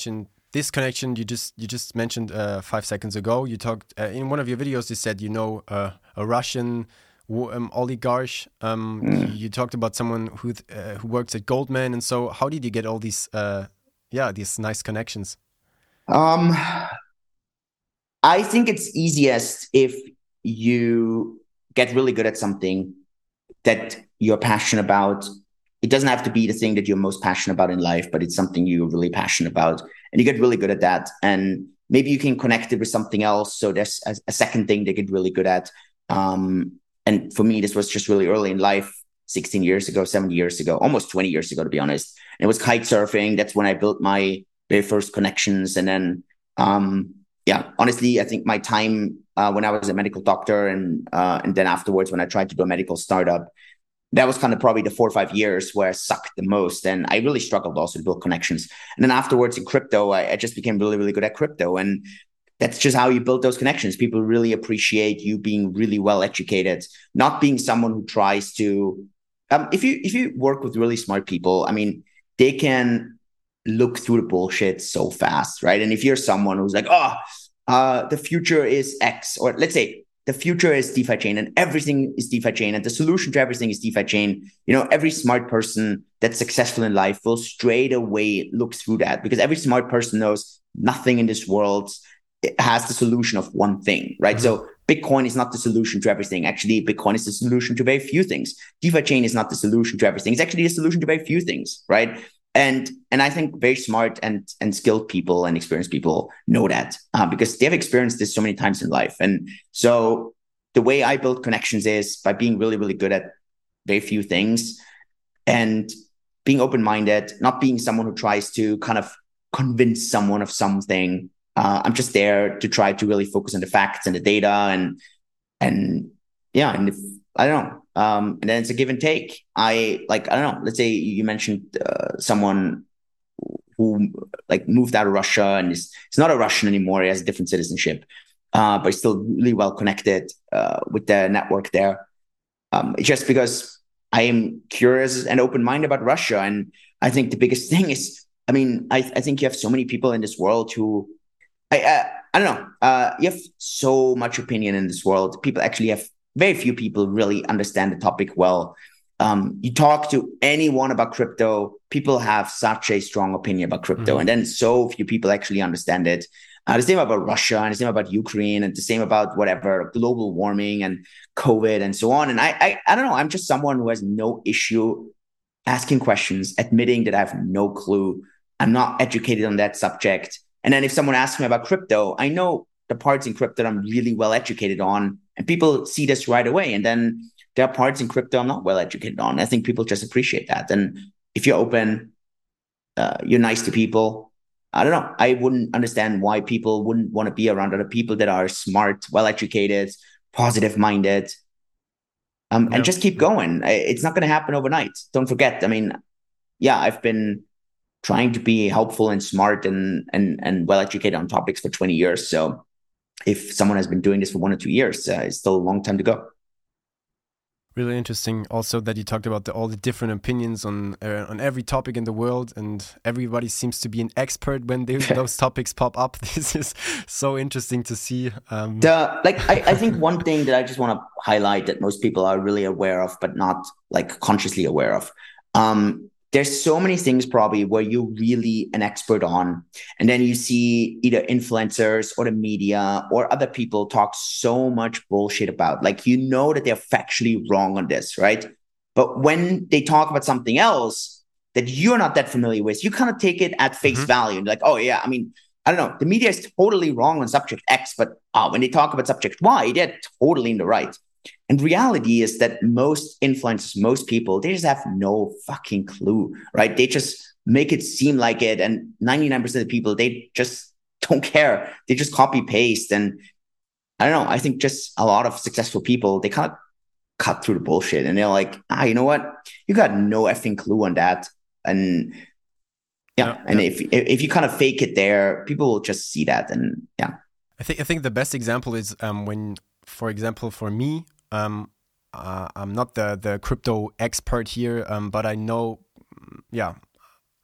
this connection you just you just mentioned uh, five seconds ago. You talked uh, in one of your videos. You said you know uh, a Russian um, oligarch. Um, Mm. you, you talked about someone who uh, who works at Goldman, and so how did you get all these uh, yeah these nice connections? Um, I think it's easiest if you get really good at something that you're passionate about. It doesn't have to be the thing that you're most passionate about in life, but it's something you're really passionate about, and you get really good at that. And maybe you can connect it with something else. So there's a, a second thing they get really good at. Um, and for me, this was just really early in life, sixteen years ago, seventy years ago, almost twenty years ago, to be honest. And it was kite surfing. That's when I built my very first connections. And then, um, yeah, honestly, I think my time uh, when I was a medical doctor and uh, and then afterwards when I tried to do a medical startup, that was kind of probably the four or five years where I sucked the most. And I really struggled also to build connections. And then afterwards in crypto, I, I just became really, really good at crypto. And that's just how you build those connections. People really appreciate you being really well educated, not being someone who tries to, um, if you, if you work with really smart people, I mean, they can look through the bullshit so fast, right? And if you're someone who's like, oh, uh, the future is X, or let's say the future is DeFi chain and everything is DeFi chain and the solution to everything is DeFi chain, you know, every smart person that's successful in life will straight away look through that, because every smart person knows nothing in this world has the solution of one thing, right? Mm-hmm. So Bitcoin is not the solution to everything. Actually, Bitcoin is the solution to very few things. DeFi chain is not the solution to everything. It's actually the solution to very few things, right? And and I think very smart and and skilled people and experienced people know that uh, because they've experienced this so many times in life. And so the way I build connections is by being really, really good at very few things and being open-minded, not being someone who tries to kind of convince someone of something. Uh, I'm just there to try to really focus on the facts and the data and and yeah, and if, I don't know. Um, and then it's a give and take. I like, I don't know, let's say you mentioned uh, someone who like moved out of Russia and is, is not a Russian anymore. He has a different citizenship, uh, but he's still really well connected uh, with the network there. Um, just because I am curious and open-minded about Russia. And I think the biggest thing is, I mean, I, I think you have so many people in this world who, I, uh, I don't know, uh, you have so much opinion in this world. People actually have very few people really understand the topic well. Um, you talk to anyone about crypto, people have such a strong opinion about crypto, mm-hmm. and then so few people actually understand it. Uh, the same about Russia, and the same about Ukraine, and the same about whatever, global warming and COVID and so on. And I, I, I don't know, I'm just someone who has no issue asking questions, admitting that I have no clue. I'm not educated on that subject. And then if someone asks me about crypto, I know the parts in crypto that I'm really well educated on, and people see this right away. And then there are parts in crypto I'm not well educated on. I think people just appreciate that. And if you're open, uh, you're nice to people. I don't know. I wouldn't understand why people wouldn't want to be around other people that are smart, well educated, positive minded, um, yeah. and just keep going. It's not going to happen overnight. Don't forget. I mean, yeah, I've been trying to be helpful and smart and and and well educated on topics for twenty years. So if someone has been doing this for one or two years, uh, it's still a long time to go. Really interesting. Also, that you talked about the, all the different opinions on uh, on every topic in the world, and everybody seems to be an expert when they, those topics pop up. This is so interesting to see. Um... The like, I, I think one thing that I just want to highlight that most people are really aware of, but not like consciously aware of. Um, There's so many things probably where you're really an expert on, and then you see either influencers or the media or other people talk so much bullshit about, like, you know that they're factually wrong on this, right? But when they talk about something else that you're not that familiar with, you kind of take it at face mm-hmm. value. And like, oh yeah, I mean, I don't know, the media is totally wrong on subject X, but uh, when they talk about subject Y, they're totally in the right. And reality is that most influencers, most people, they just have no fucking clue, right? They just make it seem like it. And ninety-nine percent of the people, they just don't care. They just copy paste. And I don't know, I think just a lot of successful people, they kind of cut through the bullshit and they're like, ah, you know what? You got no effing clue on that. And yeah, yeah and yeah. if if you kind of fake it there, people will just see that. And yeah. I think I think the best example is um, when, for example, for me, Um, uh, I'm not the, the crypto expert here, um, but I know, yeah,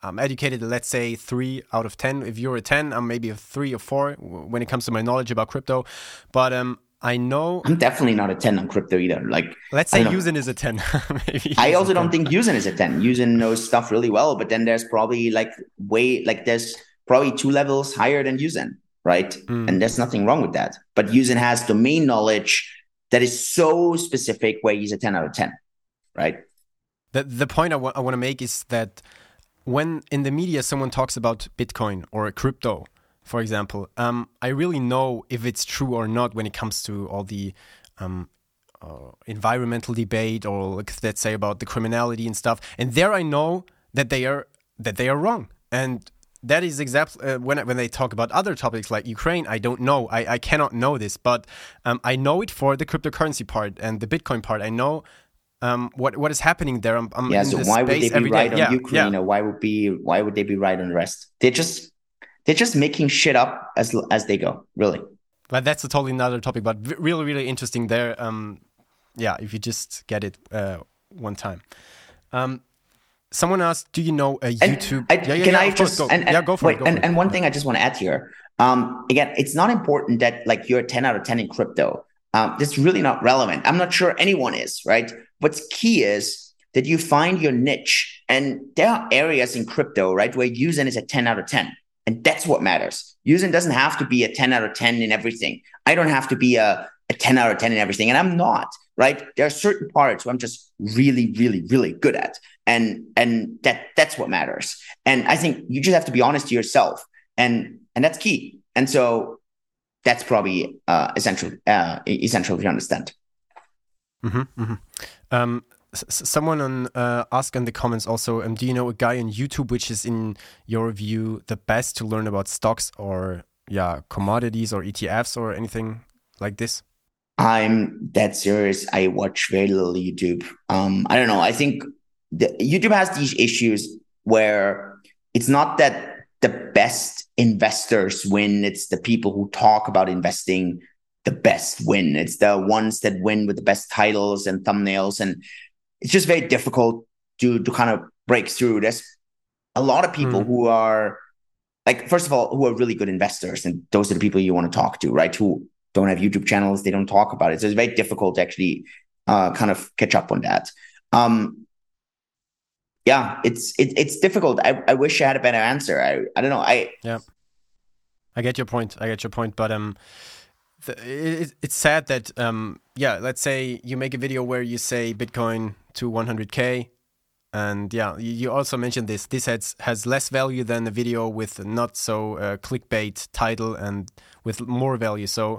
I'm educated, let's say three out of ten. If you're a ten, I'm maybe a three or four when it comes to my knowledge about crypto. But um, I know I'm definitely not a ten on crypto either. Like, let's say Yusin is a ten. Maybe I also don't think Yusin is a ten. Yusin knows stuff really well, but then there's probably like way like there's probably two levels higher than Yusin, right? Mm. And there's nothing wrong with that. But Yusin has domain knowledge that is so specific where he's a ten out of ten, right? The the point I, w- I want to make is that when in the media someone talks about Bitcoin or crypto, for example, um, I really know if it's true or not when it comes to all the um, uh, environmental debate or like, let's say about the criminality and stuff. And there I know that they are that they are wrong. And that is exactly uh, when when they talk about other topics like Ukraine. I don't know. I, I cannot know this, but um, I know it for the cryptocurrency part and the Bitcoin part. I know. Um, what what is happening there? I'm, I'm yeah. In so this why would they be right day. on yeah, Ukraine, yeah. or why would be why would they be right on the rest? They're just they're just making shit up as as they go. Really. But that's a totally another topic. But really, really interesting there. Um, yeah, if you just get it uh, one time. Um, someone asked, "Do you know a YouTube?" I, yeah, yeah, can yeah, I just go. And, and, yeah, go for wait, it. Go and, for it. and one thing I just want to add here. Um, again, it's not important that like you're a ten out of ten in crypto. Um, that's really not relevant. I'm not sure anyone is, right? What's key is that you find your niche. And there are areas in crypto, right, where Yusin is a ten out of ten. And that's what matters. Yusin doesn't have to be a ten out of ten in everything. I don't have to be a, a ten out of ten in everything. And I'm not, right? There are certain parts where I'm just really, really, really good at. And and that that's what matters. And I think you just have to be honest to yourself. And and that's key. And so that's probably uh, essential, uh, essential to understand. Mm-hmm, mm-hmm. Um, s- someone on uh, asked in the comments also, um, do you know a guy on YouTube which is, in your view, the best to learn about stocks or yeah commodities or E T Fs or anything like this? I'm that serious. I watch very little YouTube. Um, I don't know. I think the, YouTube has these issues where it's not that the best investors win. It's the people who talk about investing the best win. It's the ones that win with the best titles and thumbnails. And it's just very difficult to, to kind of break through. There's a lot of people mm. who are like, first of all, who are really good investors. And those are the people you want to talk to, right? Who don't have YouTube channels. They don't talk about it. So it's very difficult to actually uh, kind of catch up on that. Um, yeah, it's it, it's difficult. I, I wish I had a better answer. I, I don't know. I Yeah, I get your point. I get your point. But um, the, it, it's sad that um, yeah, let's say you make a video where you say Bitcoin to one hundred K. And yeah, you also mentioned this. This has has less value than a video with not so uh, clickbait title and with more value. So,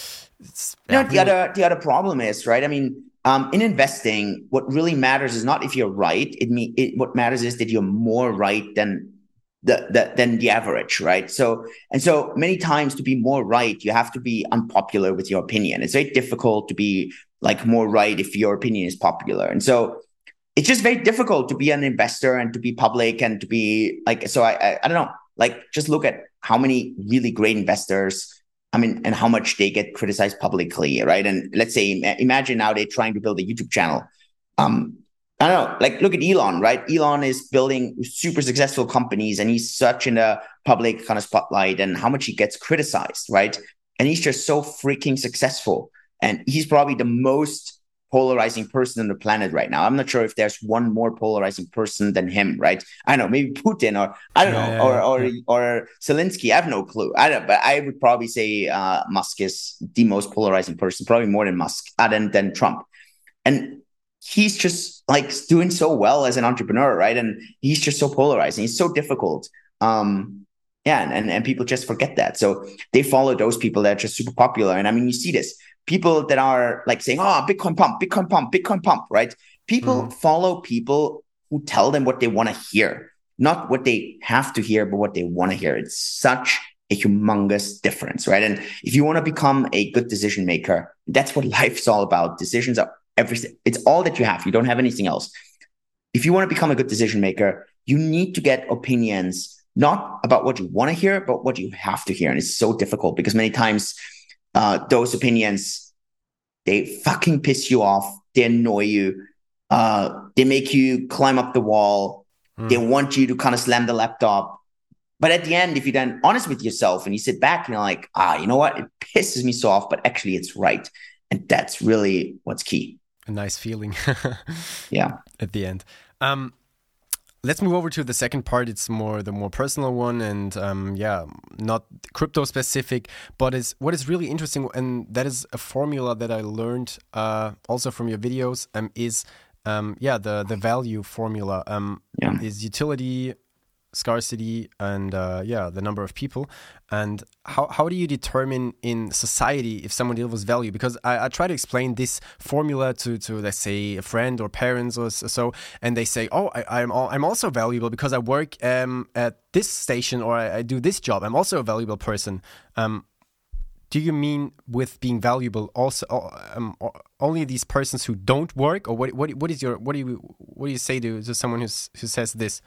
it's, yeah, you know, the really... other the other problem is, right? I mean, um, in investing, what really matters is not if you're right. It mean it. What matters is that you're more right than the, the than the average, right? So and so many times to be more right, you have to be unpopular with your opinion. It's very difficult to be like more right if your opinion is popular, and so. It's just very difficult to be an investor and to be public and to be like, so I, I, I don't know, like just look at how many really great investors, I mean, and how much they get criticized publicly, right? And let's say, imagine now they're trying to build a YouTube channel. Um, I don't know, like look at Elon, right? Elon is building super successful companies and he's such in a public kind of spotlight and how much he gets criticized, right? And he's just so freaking successful. And he's probably the most polarizing person on the planet right now. I'm not sure if there's one more polarizing person than him, right? I don't know, maybe Putin or I don't yeah, know, or or yeah. or Zelensky. I have no clue. I don't, but I would probably say uh, Musk is the most polarizing person, probably more than Musk, uh, than than Trump. And he's just like doing so well as an entrepreneur, right? And he's just so polarizing. He's so difficult. Um, yeah, and, and and people just forget that. So they follow those people that are just super popular. And I mean, you see this. People that are like saying, oh, Bitcoin pump, Bitcoin pump, Bitcoin pump, right? People mm-hmm. follow people who tell them what they want to hear, not what they have to hear, but what they want to hear. It's such a humongous difference, right? And if you want to become a good decision maker, that's what life's all about. Decisions are everything. It's all that you have. You don't have anything else. If you want to become a good decision maker, you need to get opinions, not about what you want to hear, but what you have to hear. And it's so difficult because many times Uh, those opinions, they fucking piss you off. They annoy you. Uh, they make you climb up the wall. Mm. They want you to kind of slam the laptop. But at the end, if you're then honest with yourself and you sit back and you're like, ah, you know what? It pisses me so off, but actually it's right. And that's really what's key. A nice feeling. Yeah. At the end. Um, let's move over to the second part. It's more the more personal one, and um, yeah, not crypto specific, but is what is really interesting, and that is a formula that I learned uh, also from your videos. Um, is um, yeah, the the value formula. Um, yeah. Is utility, scarcity, and uh, yeah, the number of people. And how how do you determine in society if someone delivers value? Because I, I try to explain this formula to to let's say a friend or parents or so, and they say, oh, I, I'm all, I'm also valuable because I work um, at this station, or I, I do this job. I'm also a valuable person. Um, do you mean with being valuable also um, only these persons who don't work, or what what what is your what do you what do you say to, to someone who's, who says this?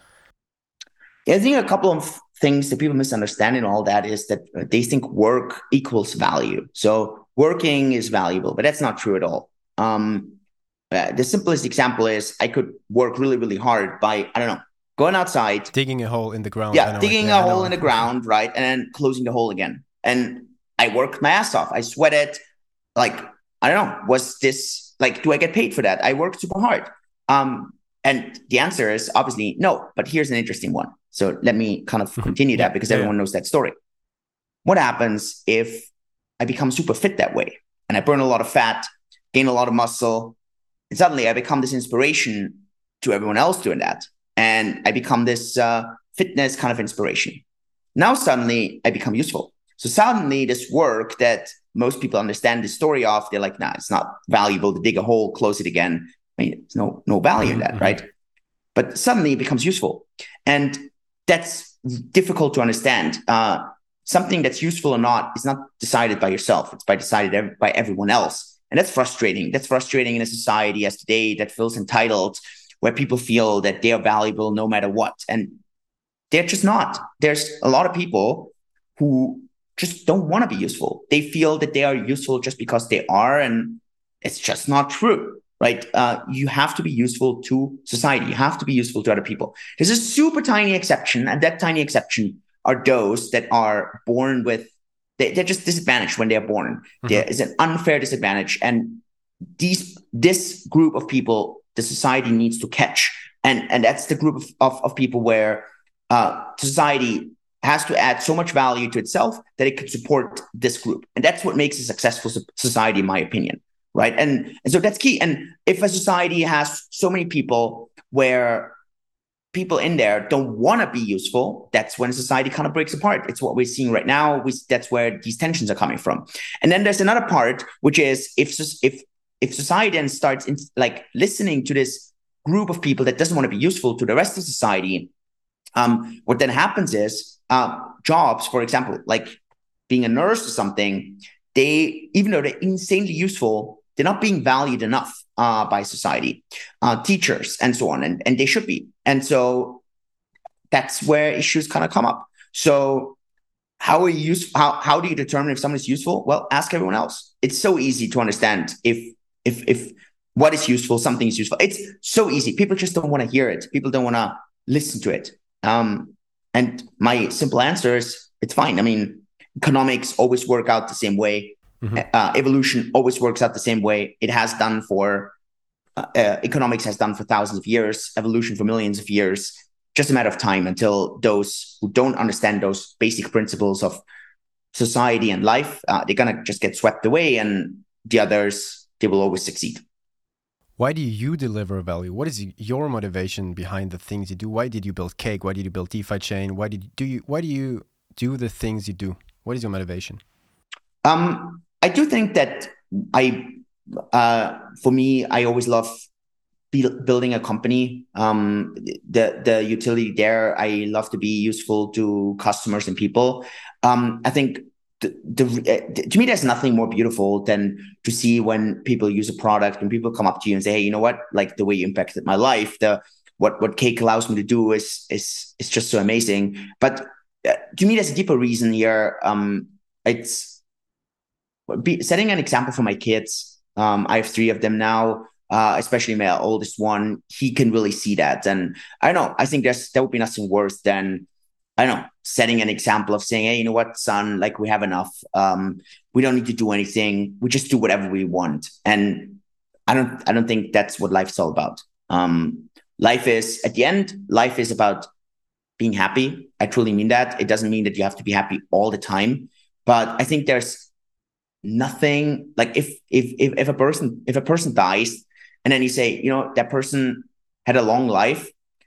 I think a couple of things that people misunderstand in all that is that they think work equals value. So working is valuable, but that's not true at all. Um, uh, the simplest example is I could work really, really hard by, I don't know, going outside. Digging a hole in the ground. Yeah, digging a hole in the ground, right? And then closing the hole again. And I worked my ass off. I sweated. Like, I don't know, was this, like, do I get paid for that? I worked super hard. Um, and the answer is obviously no, but here's an interesting one. So let me kind of continue that because yeah, everyone yeah. knows that story. What happens if I become super fit that way and I burn a lot of fat, gain a lot of muscle, and suddenly I become this inspiration to everyone else doing that. And I become this uh, fitness kind of inspiration. Now suddenly I become useful. So suddenly this work that most people understand the story of, they're like, nah, it's not valuable to dig a hole, close it again. I mean, there's no, no value in that, right? But suddenly it becomes useful. And that's difficult to understand. Uh, something that's useful or not is not decided by yourself. It's by decided ev- by everyone else. And that's frustrating. That's frustrating in a society as today that feels entitled, where people feel that they are valuable no matter what. And they're just not. There's a lot of people who just don't want to be useful. They feel that they are useful just because they are, and it's just not true. Right? Uh, you have to be useful to society. You have to be useful to other people. There's a super tiny exception, and that tiny exception are those that are born with, they, they're just disadvantaged when they're born. Mm-hmm. There is an unfair disadvantage. And these this group of people, the society needs to catch. And, and that's the group of, of, of people where uh, society has to add so much value to itself that it could support this group. And that's what makes a successful society, in my opinion. Right. And, and so that's key. And if a society has so many people where people in there don't want to be useful, that's when society kind of breaks apart. It's what we're seeing right now. We, that's where these tensions are coming from. And then there's another part, which is if if if society then starts in, like listening to this group of people that doesn't want to be useful to the rest of society, um, what then happens is uh, jobs, for example, like being a nurse or something, they, even though they're insanely useful, they're not being valued enough uh, by society, uh, teachers, and so on, and, and they should be. And so that's where issues kind of come up. So how are you use, how how do you determine if someone is useful? Well, ask everyone else. It's so easy to understand if if if what is useful, something is useful. It's so easy. People just don't want to hear it. People don't want to listen to it. Um, and my simple answer is it's fine. I mean, economics always work out the same way. Mm-hmm. Uh, evolution always works out the same way. It has done for, uh, uh, economics has done for thousands of years, evolution for millions of years, just a matter of time until those who don't understand those basic principles of society and life, uh, they're going to just get swept away, and the others, they will always succeed. Why do you deliver value? What is your motivation behind the things you do? Why did you build Cake? Why did you build DeFi Chain? Why did you do you, why do you do the things you do? What is your motivation? Um, I do think that I, uh, for me, I always love be- building a company. Um, the the utility there, I love to be useful to customers and people. Um, I think the, the uh, to me, there's nothing more beautiful than to see when people use a product and people come up to you and say, "Hey, you know what? Like the way you impacted my life, the what what Cake allows me to do is is is just so amazing." But uh, to me, there's a deeper reason here. Um, it's Be, setting an example for my kids. Um, I have three of them now. uh, especially my oldest one, he can really see that. And I don't know, I think there's, there would be nothing worse than, I don't know, setting an example of saying, hey, you know what, son, like we have enough. Um, we don't need to do anything. We just do whatever we want. And I don't, I don't think that's what life's all about. Um, life is, at the end, life is about being happy. I truly mean that. It doesn't mean that you have to be happy all the time, but I think there's nothing like if, if, if, if a person, if a person dies and then you say, you know, that person had a long life.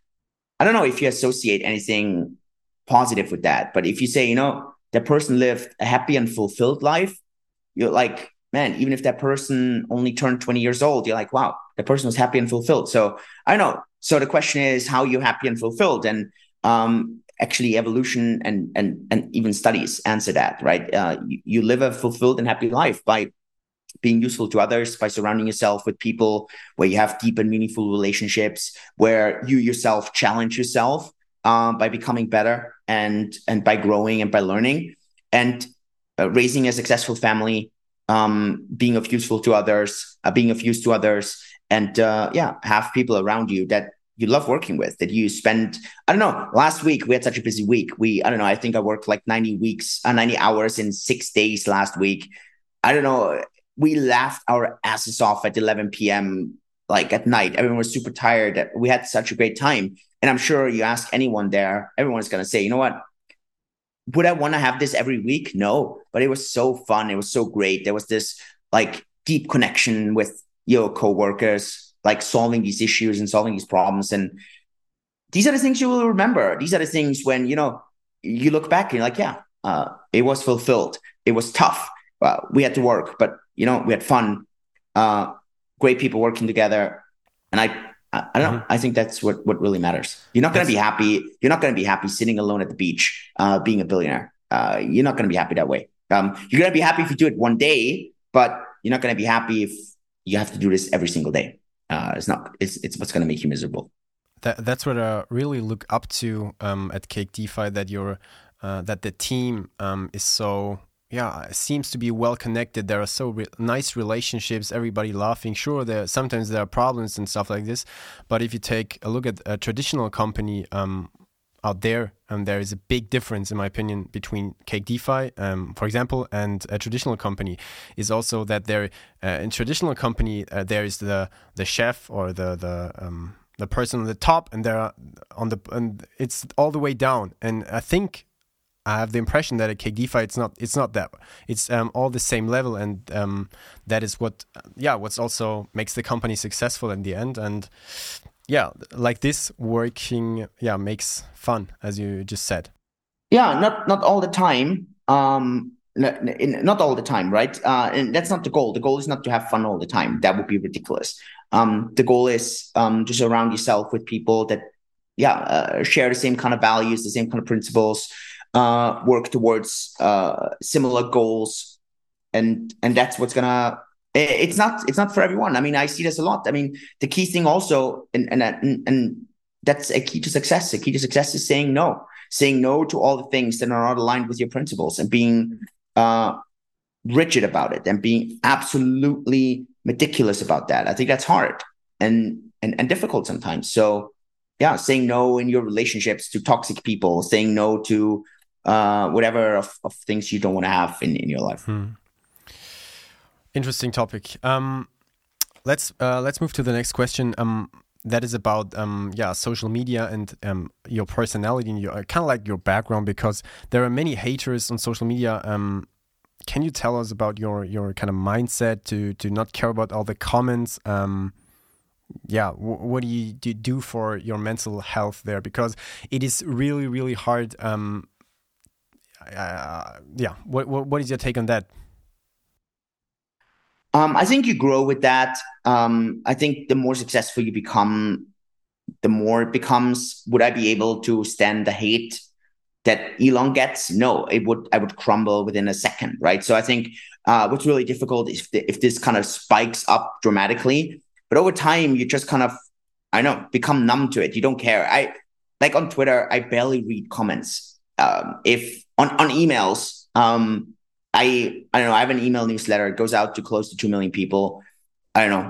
I don't know if you associate anything positive with that, but if you say, you know, that person lived a happy and fulfilled life, you're like, man, even if that person only turned twenty years old, you're like, wow, that person was happy and fulfilled. So I know. So the question is how you're happy and fulfilled. And um, actually evolution and, and, and even studies answer that, right? Uh, you, you live a fulfilled and happy life by being useful to others, by surrounding yourself with people where you have deep and meaningful relationships, where you yourself challenge yourself um, by becoming better and, and by growing and by learning, and uh, raising a successful family, um, being of useful to others, uh, being of use to others, and uh, yeah, have people around you that you love working with, that you spend, I don't know, last week we had such a busy week. We, I don't know, I think I worked like ninety weeks, uh, ninety hours in six days last week. I don't know. We laughed our asses off at eleven p.m. like at night. Everyone was super tired. We had such a great time. And I'm sure you ask anyone there, everyone's going to say, you know what? Would I want to have this every week? No, but it was so fun. It was so great. There was this like deep connection with your coworkers, like solving these issues and solving these problems. And these are the things you will remember. These are the things when, you know, you look back and you're like, yeah, uh, it was fulfilled. It was tough. Uh, we had to work, but you know, we had fun, uh, great people working together. And I, I, I don't know, mm-hmm. I think that's what, what really matters. You're not going to be happy. You're not going to be happy sitting alone at the beach, uh, being a billionaire. Uh, you're not going to be happy that way. Um, you're going to be happy if you do it one day, but you're not going to be happy if you have to do this every single day. Uh, it's not, it's, it's what's going to make you miserable. That, that's what I really look up to, um, at Cake DeFi, that you're, uh, that the team, um, is so, yeah, it seems to be well connected. There are so re- nice relationships, everybody laughing. Sure, there sometimes there are problems and stuff like this, but if you take a look at a traditional company um, out there, um, there is a big difference, in my opinion, between Cake DeFi, um, for example, and a traditional company. Is also that there, uh, in traditional company, uh, there is the the chef or the the um, the person on the top, and there are on the and it's all the way down. And I think I have the impression that at Cake DeFi, it's not, it's not that. It's um, all the same level, and um, that is what, yeah, what's also makes the company successful in the end. And yeah, like this working, yeah, makes fun, as you just said. Yeah, not not all the time. Um, not all the time, right? Uh, and that's not the goal. The goal is not to have fun all the time. That would be ridiculous. Um, the goal is um, to surround yourself with people that, yeah, uh, share the same kind of values, the same kind of principles. Uh, work towards uh, similar goals, and and that's what's gonna. It's not it's not for everyone. I mean, I see this a lot. I mean, the key thing also, and and and, and that's a key to success. A key to success is saying no, saying no to all the things that are not aligned with your principles, and being uh, rigid about it, and being absolutely meticulous about that. I think that's hard and and and difficult sometimes. So, yeah, saying no in your relationships to toxic people, saying no to Uh, whatever of, of things you don't want to have in, in your life. Hmm. Interesting topic. Um, let's uh, let's move to the next question. Um, that is about um, yeah, social media and um, your personality and your kind of like your background, because there are many haters on social media. Um, can you tell us about your your kind of mindset to to not care about all the comments? Um, yeah, w- what do you, do you do for your mental health there? Because it is really really hard. Um, Uh, yeah, what, what what is your take on that? Um, I think you grow with that. Um, I think the more successful you become, the more it becomes. Would I be able to stand the hate that Elon gets? No, it would. I would crumble within a second, right? So I think uh, what's really difficult is if, the, if this kind of spikes up dramatically, but over time you just kind of, I don't know, become numb to it. You don't care. I like on Twitter, I barely read comments. Um, if on, on emails, um, I, I don't know, I have an email newsletter. It goes out to close to two million people. I don't know.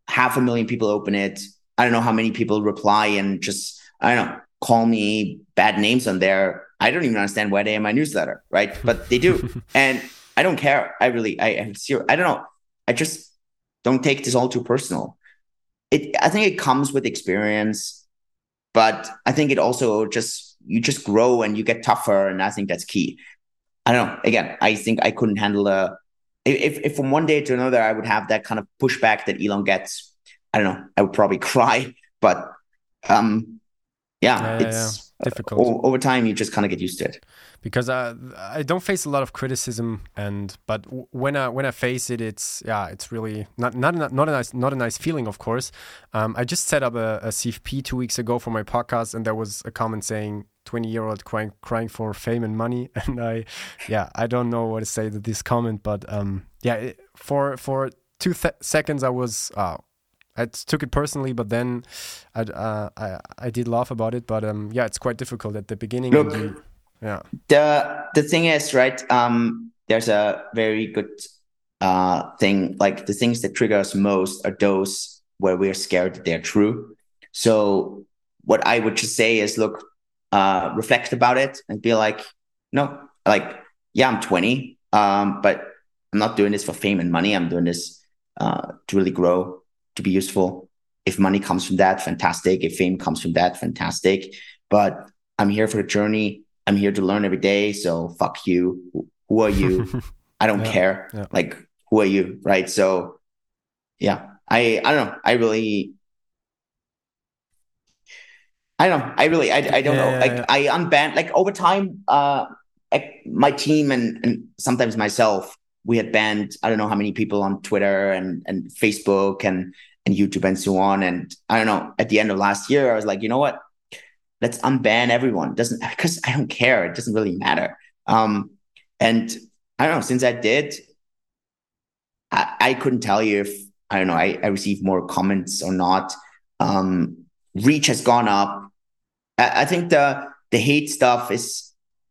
half a million people open it. I don't know how many people reply and just, I don't know, call me bad names on there. I don't even understand why they're in my newsletter, right? But they do. And I don't care. I really, I, I, I don't know. I just don't take this all too personal. It, I think it comes with experience, but I think it also just, you just grow and you get tougher. And I think that's key. I don't know. Again, I think I couldn't handle a, if, if from one day to another, I would have that kind of pushback that Elon gets, I don't know, I would probably cry, but um, yeah, Yeah, yeah, yeah. it's Difficult. o- over time, you just kind of get used to it. Because uh, I don't face a lot of criticism, and but w- when I when I face it, it's yeah, it's really not not a, not a nice not a nice feeling. Of course, um, I just set up a, a C F P two weeks ago for my podcast, and there was a comment saying twenty year old crying crying for fame and money, and I yeah I don't know what to say to this comment, but um yeah it, for for two th- seconds I was uh, I took it personally, but then I uh, I I did laugh about it, but um yeah, it's quite difficult at the beginning. Look, and you, yeah. The the thing is, right, um, there's a very good uh, thing, like the things that trigger us most are those where we're scared that they're true. So what I would just say is, look, uh, reflect about it and be like, no, like, yeah, I'm twenty, um, but I'm not doing this for fame and money. I'm doing this uh, to really grow, to be useful. If money comes from that, fantastic. If fame comes from that, fantastic. But I'm here for the journey. I'm here to learn every day. So fuck you. Who are you? I don't Yeah, care. yeah. Like, who are you? Right. So yeah, I, I don't know. I really, I don't know. I really, I, I don't Yeah, know. yeah, Like yeah. I unbanned, like over time, uh, I, my team and, and sometimes myself, we had banned, I don't know how many people on Twitter and, and Facebook and, and YouTube and so on. And I don't know, at the end of last year, I was like, you know what? Let's unban everyone. It doesn't, because I don't care. It doesn't really matter. Um, and I don't know, since I did, I, I couldn't tell you if, I don't know, I, I received more comments or not. Um, reach has gone up. I, I think the, the hate stuff is,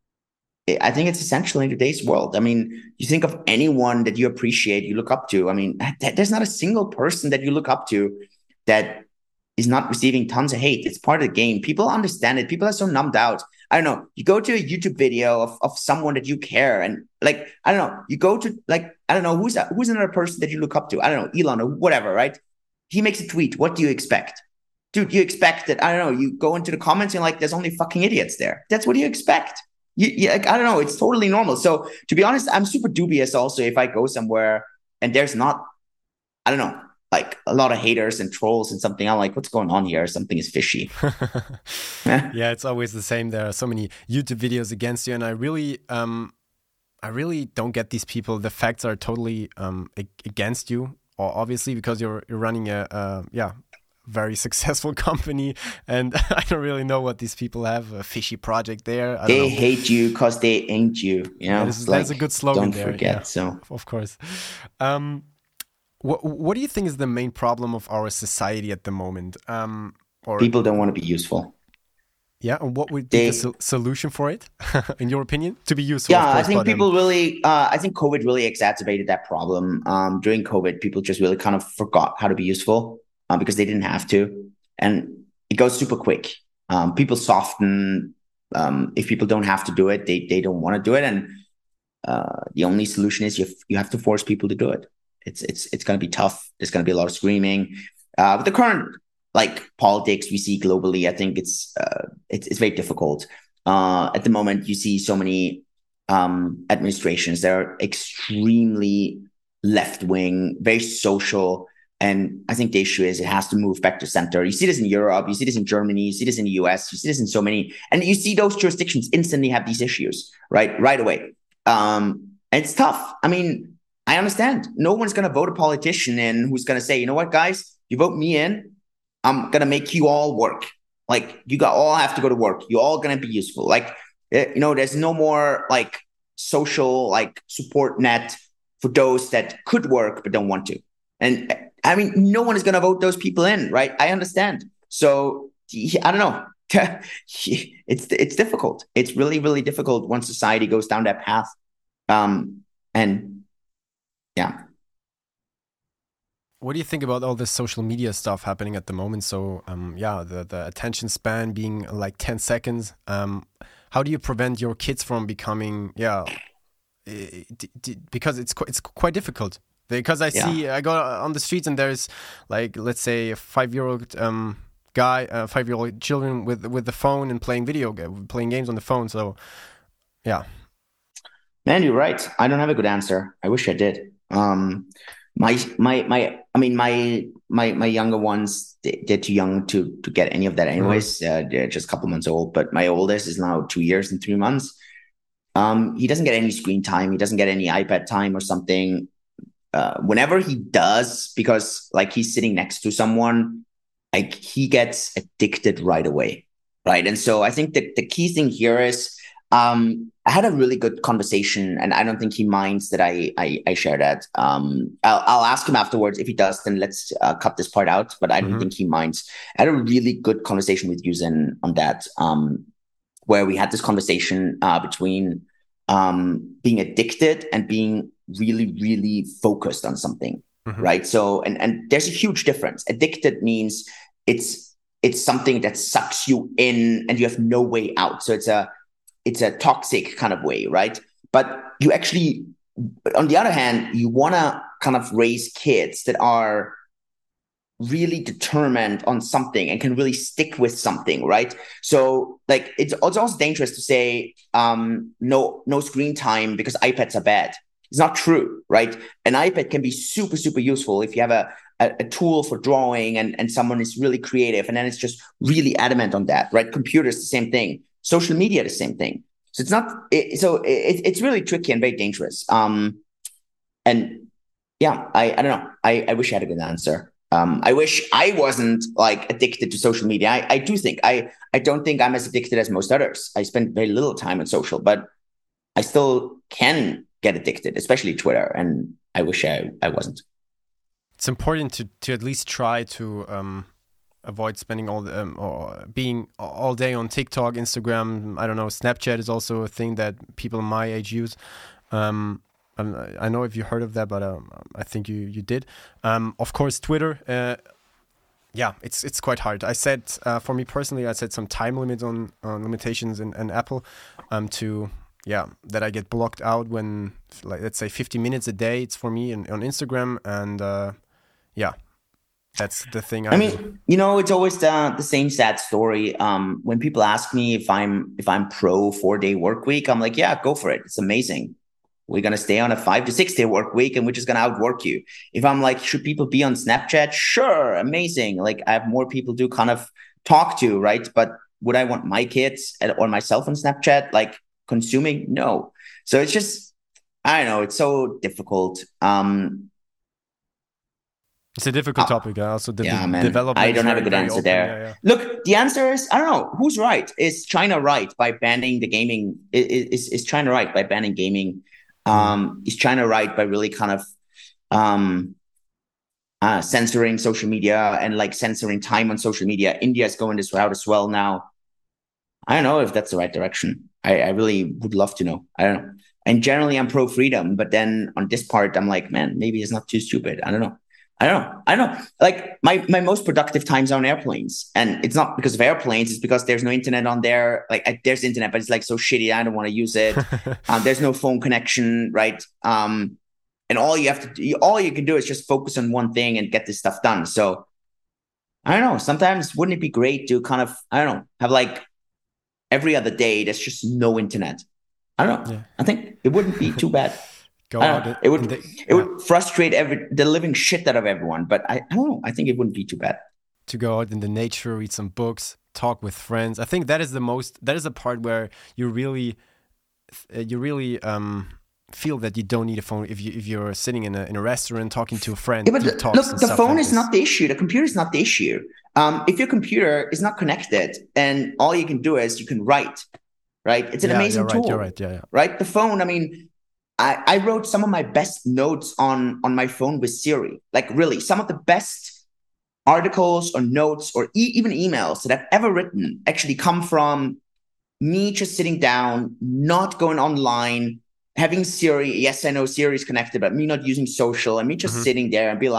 I think it's essential in today's world. I mean, you think of anyone that you appreciate, you look up to. I mean, th- there's not a single person that you look up to that is not receiving tons of hate. It's part of the game. People understand it. People are so numbed out. I don't know. You go to a YouTube video of, of someone that you care, and like, I don't know, you go to like, I don't know, who's that, who's another person that you look up to? I don't know, Elon or whatever, right? He makes a tweet. What do you expect? Dude, you expect that, I don't know, you go into the comments and like, there's only fucking idiots there. That's what you expect. You, you, like, I don't know. It's totally normal. So to be honest, I'm super dubious also if I go somewhere and there's not, I don't know, like a lot of haters and trolls and something. I'm like, what's going on here? Something is fishy. Yeah, it's always the same. There are so many YouTube videos against you, and I really, um, I really don't get these people. The facts are totally um, ag- against you, or obviously because you're you're running a, a yeah very successful company, and I don't really know what these people have a fishy project there. I don't They know. hate you because they ain't you. You know, That it's is like, that's a good slogan don't there. forget. Yeah, So of course. Um, what what do you think is the main problem of our society at the moment? Um, or people don't want to be useful. yeah, and what would be the They, sol- solution for it, in your opinion? To be useful, of yeah, I course, think but um, people really, uh, I think COVID really exacerbated that problem. Um, during COVID, people just really kind of forgot how to be useful um, because they didn't have to. And it goes super quick. Um, people soften. Um, if people don't have to do it, they, they don't want to do it. And uh, the only solution is you, you have to force people to do it. It's, it's, it's going to be tough. There's going to be a lot of screaming. Uh, but the current like politics we see globally, I think it's, uh, it's, it's very difficult. Uh, at the moment, you see so many um, administrations that are extremely left wing, very social. And I think the issue is it has to move back to center. You see this in Europe, you see this in Germany, you see this in the U S, you see this in so many, and you see those jurisdictions instantly have these issues, right? Right away. Um, and it's tough. I mean, I understand. No one's going to vote a politician in who's going to say, you know what, guys, you vote me in, I'm going to make you all work. Like, you got all have to go to work. You're all going to be useful. Like, you know, there's no more like social, like support net for those that could work but don't want to. And I mean, no one is going to vote those people in, right? I understand. So I don't know. it's it's difficult. It's really, really difficult once society goes down that path. Um, and yeah. what do you think about all this social media stuff happening at the moment? So, um, yeah, the, the attention span being like ten seconds. Um, how do you prevent your kids from becoming, yeah, it, it, because it's qu- it's quite difficult. Because I see, yeah. I go on the streets and there's like, let's say, a five-year-old um, guy, uh, five-year-old children with with the phone and playing video, playing games on the phone. So, yeah. Man, you're right. I don't have a good answer. I wish I did. Um, my my my. I mean, my my my younger ones, they're too young to to get any of that, anyways. Mm-hmm. Uh, they're just a couple months old. But my oldest is now two years and three months. Um, he doesn't get any screen time. He doesn't get any iPad time or something. Uh, whenever he does, because like he's sitting next to someone, like he gets addicted right away, right? And so I think that the key thing here is. Um, I had a really good conversation, and I don't think he minds that I I, I share that. Um, I'll, I'll ask him afterwards. If he does, then let's uh, cut this part out. But I don't mm-hmm. think he minds. I had a really good conversation with Yuzen on that, um, where we had this conversation uh, between um, being addicted and being really, really focused on something, mm-hmm. right? So, and and there's a huge difference. Addicted means it's it's something that sucks you in, and you have no way out. So it's a It's a toxic kind of way, right? But you actually, on the other hand, you want to kind of raise kids that are really determined on something and can really stick with something, right? So like, it's, it's also dangerous to say, um, no, no screen time because iPads are bad. It's not true, right? An iPad can be super, super useful if you have a, a, a tool for drawing and, and someone is really creative, and then it's just really adamant on that, right? Computers, the same thing. Social media, the same thing. So it's not. It, so it, it's really tricky and very dangerous. Um, and yeah, I, I don't know. I, I wish I had a good answer. Um, I wish I wasn't like addicted to social media. I, I do think I I don't think I'm as addicted as most others. I spend very little time on social, but I still can get addicted, especially Twitter. And I wish I, I wasn't. It's important to to at least try to. Um... avoid spending all the, um, or being all day on TikTok, Instagram. I don't know. Snapchat is also a thing that people my age use. Um, I know if you heard of that, but um, I think you you did. Um, of course, Twitter. Uh, yeah, it's it's quite hard. I set uh, for me personally, I set some time limits on, on limitations in, in Apple um, to yeah that I get blocked out when, like, let's say fifty minutes a day. It's for me in, on Instagram, and uh, yeah. That's the thing. I, I mean, you know, it's always the, the same sad story. Um, when people ask me if I'm if I'm pro four day work week, I'm like, yeah, go for it. It's amazing. We're gonna stay on a five to six day work week, and we're just gonna outwork you. If I'm like, should people be on Snapchat? Sure, amazing. Like I have more people to kind of talk to, right? But would I want my kids or myself on Snapchat like consuming? No. So it's just, I don't know. It's so difficult. Um, It's a difficult uh, topic. Also, the yeah, de- man. development. I don't have a good answer open. there. Yeah, yeah. Look, the answer is I don't know who's right. Is China right by banning the gaming? Is is China right by banning gaming? Um, is China right by really kind of um, uh, censoring social media and like censoring time on social media? India is going this route as well now. I don't know if that's the right direction. I, I really would love to know. I don't know. And generally, I'm pro freedom, but then on this part, I'm like, man, maybe it's not too stupid. I don't know. I don't know. I don't know. Like my, my most productive times are on airplanes, and it's not because of airplanes. It's because there's no internet on there. Like I, there's internet, but it's like so shitty. I don't want to use it. um, there's no phone connection, right? Um, and all you have to do, all you can do is just focus on one thing and get this stuff done. So I don't know. Sometimes wouldn't it be great to kind of, I don't know, have like every other day there's just no internet. I don't know. Yeah. I think it wouldn't be too bad. Go out it, it would the, it yeah. would frustrate every the living shit out of everyone, but I, I don't know. I think it wouldn't be too bad to go out in the nature, read some books, talk with friends. I think that is the most. That is the part where you really, you really um, feel that you don't need a phone if you if you're sitting in a in a restaurant talking to a friend. Yeah, but the, look, the phone like is this. not the issue. The computer is not the issue. Um, if your computer is not connected and all you can do is you can write, right? It's an yeah, amazing you're tool. Right, you're right. Yeah, yeah. Right. The phone. I mean. I, I wrote some of my best notes on, on my phone with Siri. Like really, some of the best articles or notes or e- even emails that I've ever written actually come from me just sitting down, not going online, having Siri. Yes, I know Siri is connected, but me not using social and me just mm-hmm. sitting there and be like,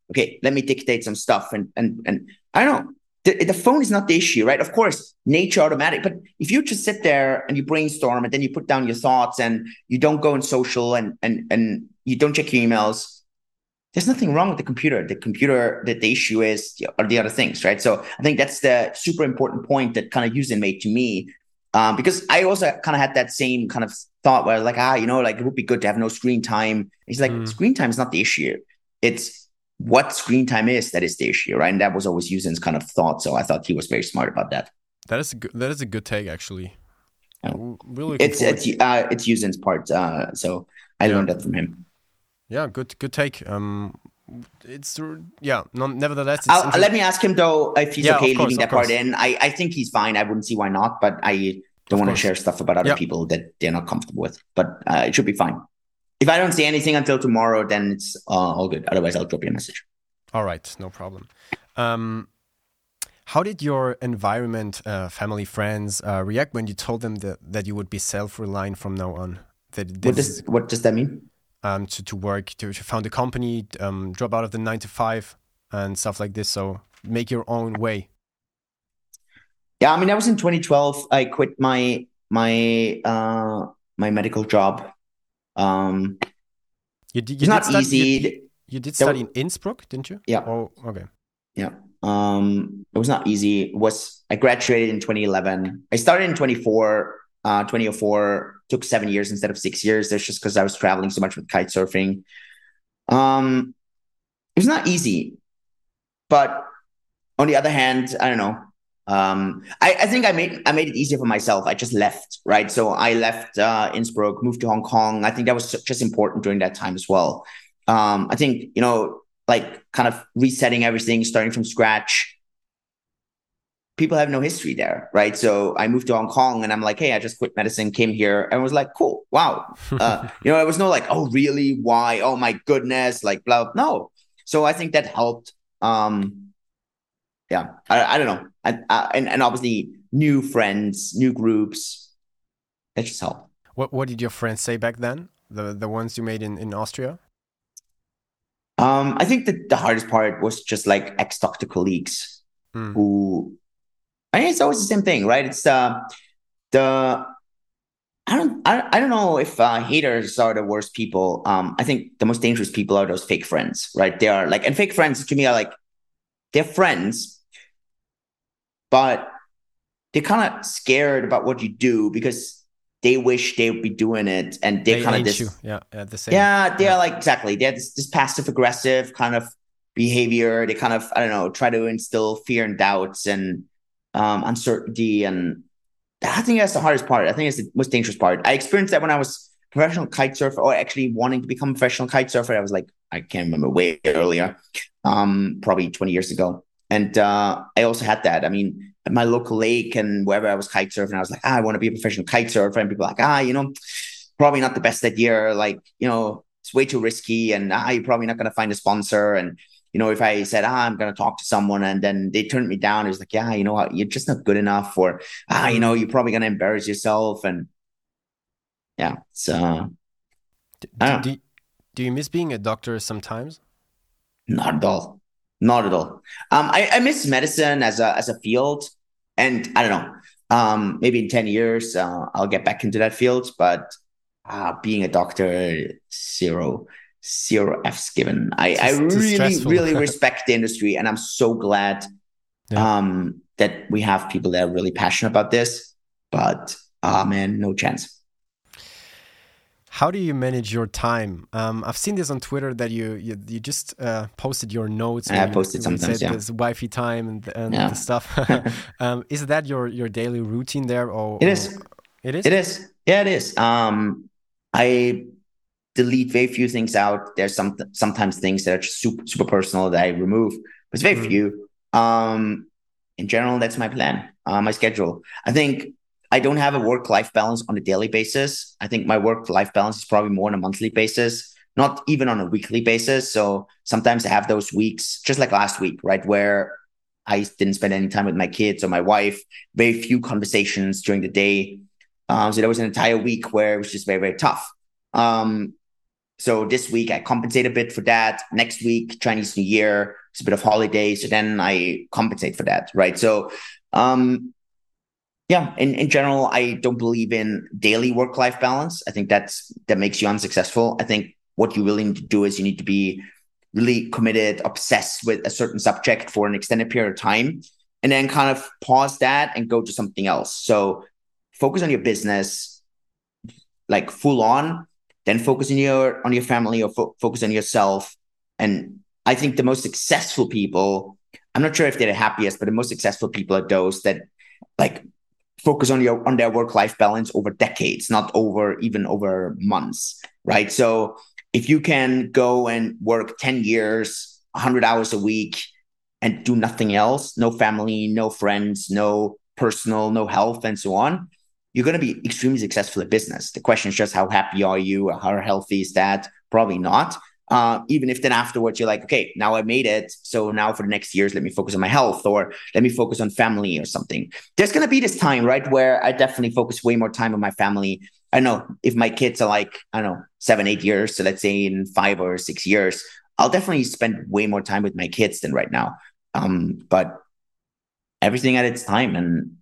okay, let me dictate some stuff. And, and, and I don't know, the, the phone is not the issue, right? Of course, nature automatic, but if you just sit there and you brainstorm and then you put down your thoughts and you don't go on social and, and, and you don't check your emails, there's nothing wrong with the computer. The computer, that the issue is are the other things, right? So I think that's the super important point that kind of Yusin made to me, um, because I also kind of had that same kind of thought where like, ah, you know, like it would be good to have no screen time. He's like, mm. screen time is not the issue. It's what screen time is that is the issue, right? And that was always Yusin's kind of thought. So I thought he was very smart about that. That is a good, that is a good take, actually. Yeah. Really, it's it's uh, it's Yusin's part. Uh, so I yeah. learned that from him. Yeah, good good take. Um, it's yeah. No, nevertheless, it's I'll, let me ask him though if he's yeah, okay course, leaving that part in. I, I think he's fine. I wouldn't see why not, but I don't want to share stuff about other yeah. people that they're not comfortable with. But uh, it should be fine. If I don't see anything until tomorrow, then it's uh, all good. Otherwise, I'll drop you a message. All right, no problem. Um, how did your environment, uh, family, friends uh, react when you told them that, that you would be self-reliant from now on? That what does what does that mean? Um, to, to work, to, to found a company, um, drop out of the nine to five and stuff like this. So make your own way. Yeah, I mean, that was in twenty twelve. I quit my my uh, my medical job. Um, you did, you it's did not study, easy. You, you did study in Innsbruck, didn't you? Yeah. Oh, okay. Yeah. Um, it was not easy. It was I graduated in twenty eleven. I started in twenty-four. Uh, twenty oh four took seven years instead of six years. That's just because I was traveling so much with kite surfing. Um, it was not easy, but on the other hand, I don't know. Um, I, I think I made I made it easier for myself. I just left, right? So I left uh, Innsbruck, moved to Hong Kong. I think that was just important during that time as well. Um, I think, you know, like kind of resetting everything, starting from scratch. People have no history there, right? So I moved to Hong Kong and I'm like, hey, I just quit medicine, came here and was like, cool, wow. Uh, you know, it was no like, oh, really? Why? Oh my goodness, like blah, blah. No. So I think that helped. Um, yeah, I, I don't know. I, I, and, and obviously new friends, new groups, that just helped. What What did your friends say back then? The the ones you made in, in Austria? Um, I think that the hardest part was just like ex-doctor colleagues mm. who, I mean, it's always the same thing, right? It's uh, the I don't I, I don't know if uh, haters are the worst people. Um, I think the most dangerous people are those fake friends, right? They are like, and fake friends to me are like, they're friends, but they're kind of scared about what you do because they wish they would be doing it, and they're they kind of this, you. yeah, yeah, the same. Yeah, they're yeah. like exactly. They're this, this passive aggressive kind of behavior. They kind of I don't know try to instill fear and doubts and um, uncertainty, and I think that's the hardest part. I think it's the most dangerous part. I experienced that when I was a professional kite surfer, or actually wanting to become a professional kite surfer. I was like, I can't remember, way earlier, um, probably twenty years ago. And uh, I also had that. I mean, at my local lake and wherever I was kite surfing, I was like, ah, I want to be a professional kite surfer. And people are like, ah, you know, probably not the best idea. Like, you know, it's way too risky, and ah, you're probably not going to find a sponsor. And you know, if I said, ah, I'm going to talk to someone and then they turned me down, it was like, yeah, you know what, you're just not good enough, or, ah, you know, you're probably going to embarrass yourself. And yeah, so. Do, do, do you miss being a doctor sometimes? Not at all. Not at all. Um, I, I miss medicine as a, as a field, and I don't know, um, maybe in ten years, uh, I'll get back into that field, but uh, being a doctor, zero. Zero F's given. I, I really, really respect the industry, and I'm so glad yeah. um, that we have people that are really passionate about this. But, ah, oh, man, no chance. How do you manage your time? Um, I've seen this on Twitter that you you, you just uh, posted your notes. I posted you, sometimes, yeah. There's Wi-Fi time and, and yeah. the stuff. um, is that your, your daily routine there? Or, it is. Or... It is? It is. Yeah, it is. Um, I... delete very few things out. There's some sometimes things that are just super super personal that I remove, but it's very mm. few. Um, in general, that's my plan, uh, my schedule. I think I don't have a work-life balance on a daily basis. I think my work-life balance is probably more on a monthly basis, not even on a weekly basis. So sometimes I have those weeks, just like last week, right, where I didn't spend any time with my kids or my wife, very few conversations during the day. Um, so there was an entire week where it was just very, very tough. Um, So this week I compensate a bit for that. Next week, Chinese New Year, it's a bit of holiday. So then I compensate for that, right? So, um, yeah, in, in general, I don't believe in daily work-life balance. I think that's that makes you unsuccessful. I think what you really need to do is you need to be really committed, obsessed with a certain subject for an extended period of time, and then kind of pause that and go to something else. So focus on your business, like full on, then focus on your on your family or fo- focus on yourself. And I think the most successful people, I'm not sure if they're the happiest, but the most successful people are those that like focus on your on their work-life balance over decades, not over even over months, right? So if you can go and work ten years, one hundred hours a week and do nothing else, no family, no friends, no personal, no health, and so on, you're going to be extremely successful in business. The question is just how happy are you? How healthy is that? Probably not. Uh, even if then afterwards you're like, okay, now I made it. So now for the next years, let me focus on my health or let me focus on family or something. There's going to be this time, right, where I definitely focus way more time on my family. I know if my kids are like, I don't know, seven, eight years. So let's say in five or six years, I'll definitely spend way more time with my kids than right now. Um, but everything at its time. And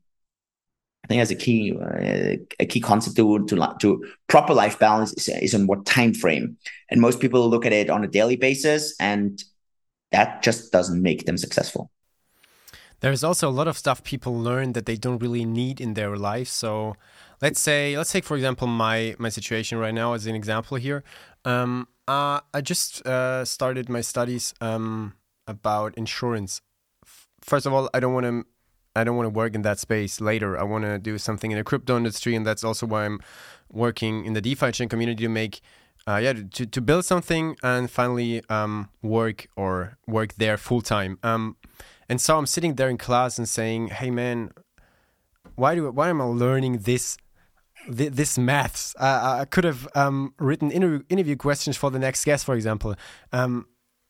I think that's a key uh, a key concept to to to proper life balance is, is on what time frame. And most people look at it on a daily basis, and that just doesn't make them successful. There's also a lot of stuff people learn that they don't really need in their life. So let's say let's take for example my my situation right now as an example here. Um, uh, I just uh, started my studies um, about insurance. First of all, I don't want to. I don't want to work in that space later. I want to do something in the crypto industry, and that's also why I'm working in the DeFi chain community to make, uh, yeah, to, to build something and finally um, work or work there full time. Um, and so I'm sitting there in class and saying, "Hey, man, why do why am I learning this this maths? Uh, I could have um, written interview interview questions for the next guest, for example. Um,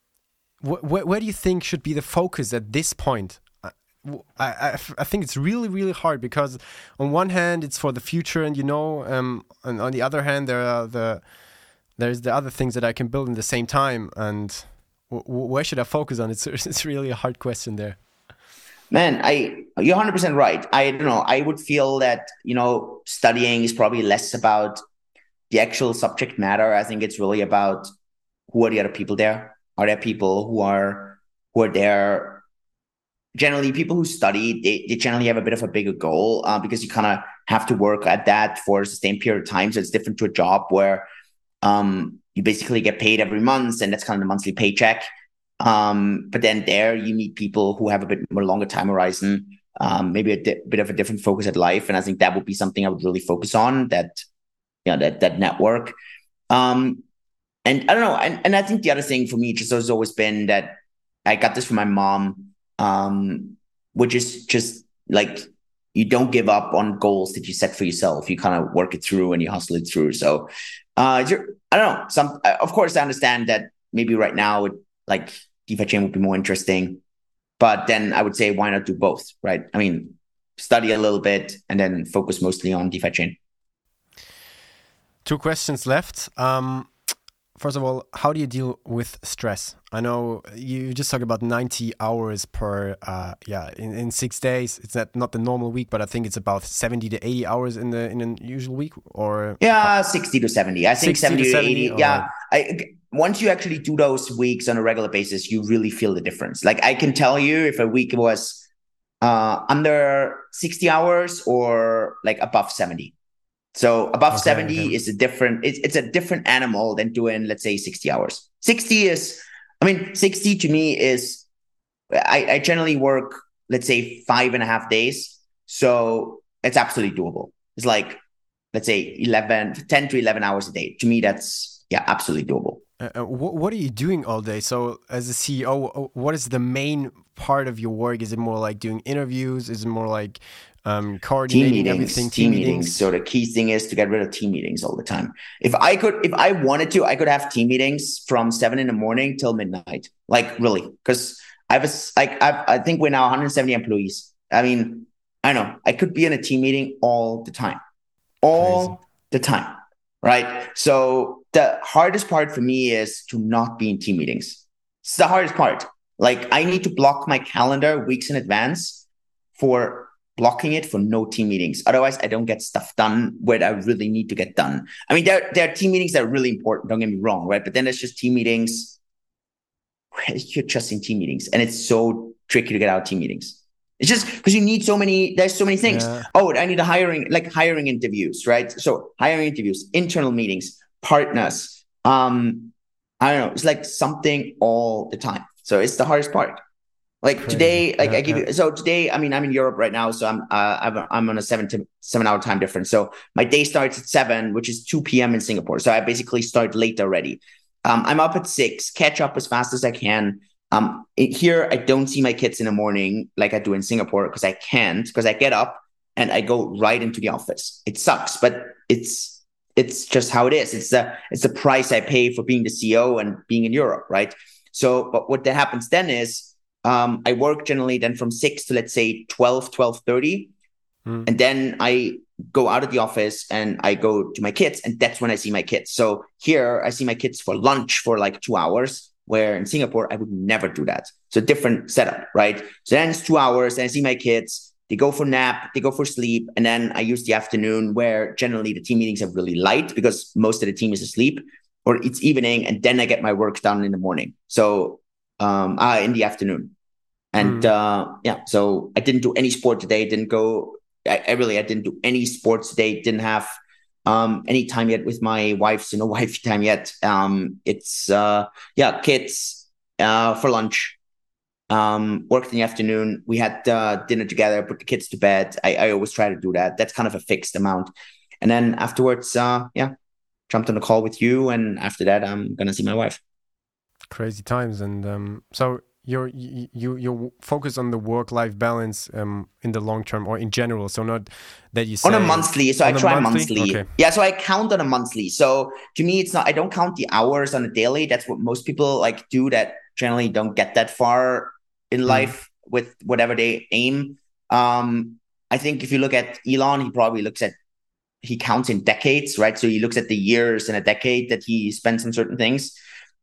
wh- wh- where do you think should be the focus at this point?" I, I, I think it's really, really hard because on one hand, it's for the future and, you know, um, and on the other hand, there are the, there's the other things that I can build in the same time. And w- w- where should I focus on? It's, it's really a hard question there. Man, I, you're one hundred percent right. I don't know. I would feel that, you know, studying is probably less about the actual subject matter. I think it's really about who are the other people there? Are there people who are, who are there? Generally, people who study, they, they generally have a bit of a bigger goal uh, because you kind of have to work at that for a sustained period of time. So it's different to a job where um, you basically get paid every month and that's kind of the monthly paycheck. Um, but then there you meet people who have a bit more longer time horizon, um, maybe a di- bit of a different focus at life. And I think that would be something I would really focus on, that, you know, that, that network. Um, and I don't know. And, and I think the other thing for me just has always been that I got this from my mom. Um, which is just like, you don't give up on goals that you set for yourself. You kind of work it through and you hustle it through. So, uh, I don't know. Some, of course, I understand that maybe right now, it, like DeFi chain would be more interesting, but then I would say, why not do both, right? I mean, study a little bit and then focus mostly on DeFi chain. Two questions left. Um, First of all, how do you deal with stress? I know you just talked about ninety hours per, uh, yeah, in, in six days. It's not, not the normal week, but I think it's about seventy to eighty hours in the in a usual week, or yeah, sixty to seventy. I think seventy to eighty. Or... Yeah, I, once you actually do those weeks on a regular basis, you really feel the difference. Like I can tell you if a week was uh, under sixty hours or like above seventy. So above okay, seventy okay. is a different, it's, it's a different animal than doing, let's say, sixty hours. sixty is, I mean, sixty to me is, I, I generally work, let's say, five and a half days. So it's absolutely doable. It's like, let's say eleven, ten to eleven hours a day. To me, that's, yeah, absolutely doable. Uh, what, what are you doing all day? So as a C E O, what is the main part of your work? Is it more like doing interviews? Is it more like um, coordinating team meetings, everything? Team, team meetings. meetings. So the key thing is to get rid of team meetings all the time. If I could, if I wanted to, I could have team meetings from seven in the morning till midnight. Like really, because I was like, I've, I think we're now one hundred seventy employees. I mean, I know I could be in a team meeting all the time, all Crazy. the time, right? So the hardest part for me is to not be in team meetings. It's the hardest part. Like I need to block my calendar weeks in advance for blocking it for no team meetings. Otherwise, I don't get stuff done where I really need to get done. I mean, there, there are team meetings that are really important. Don't get me wrong, right? But then there's just team meetings. You're just in team meetings, and it's so tricky to get out of team meetings. It's just because you need so many, there's so many things. Yeah. Oh, I need a hiring, like hiring interviews, right? So hiring interviews, internal meetings, partners. Um, I don't know. It's like something all the time. So it's the hardest part. Like Crazy. today, like yeah, I give yeah. you, so today, I mean, I'm in Europe right now. So I'm, uh, I'm, I'm on a seven to seven hour time difference. So my day starts at seven, which is two p.m. in Singapore. So I basically start late already. Um, I'm up at six, catch up as fast as I can. Um, it, here, I don't see my kids in the morning like I do in Singapore because I can't, because I get up and I go right into the office. It sucks, but it's it's just how it is. It's the it's the price I pay for being the C E O and being in Europe, right? So, but what that happens then is um, I work generally then from six to let's say twelve, twelve thirty, mm. and then I go out of the office and I go to my kids, and that's when I see my kids. So here I see my kids for lunch for like two hours. Where in Singapore, I would never do that. So different setup, right? So then it's two hours and I see my kids, they go for nap, they go for sleep. And then I use the afternoon where generally the team meetings are really light because most of the team is asleep, or it's evening. And then I get my work done in the morning. So um, uh, in the afternoon. And mm. uh, yeah, so I didn't do any sport today. Didn't go, I, I really, I didn't do any sports today. Didn't have um any time yet with my wife, so no wife time yet. Um it's uh yeah kids uh for lunch, um worked in the afternoon. We had uh dinner together, put the kids to bed. I, I always try to do that. That's kind of a fixed amount. And then afterwards uh yeah jumped on a call with you, and after that I'm gonna see my wife. Crazy times. And um so you're you you you focus on the work-life balance um in the long term or in general, so not that you say on a monthly. So I try monthly, monthly. Okay. Yeah, so I count on a monthly. So to me it's not, I don't count the hours on a daily. That's what most people like do that generally don't get that far in life mm. with whatever they aim. um I think if you look at Elon, he probably looks at he counts in decades, right? So he looks at the years in a decade that he spends on certain things.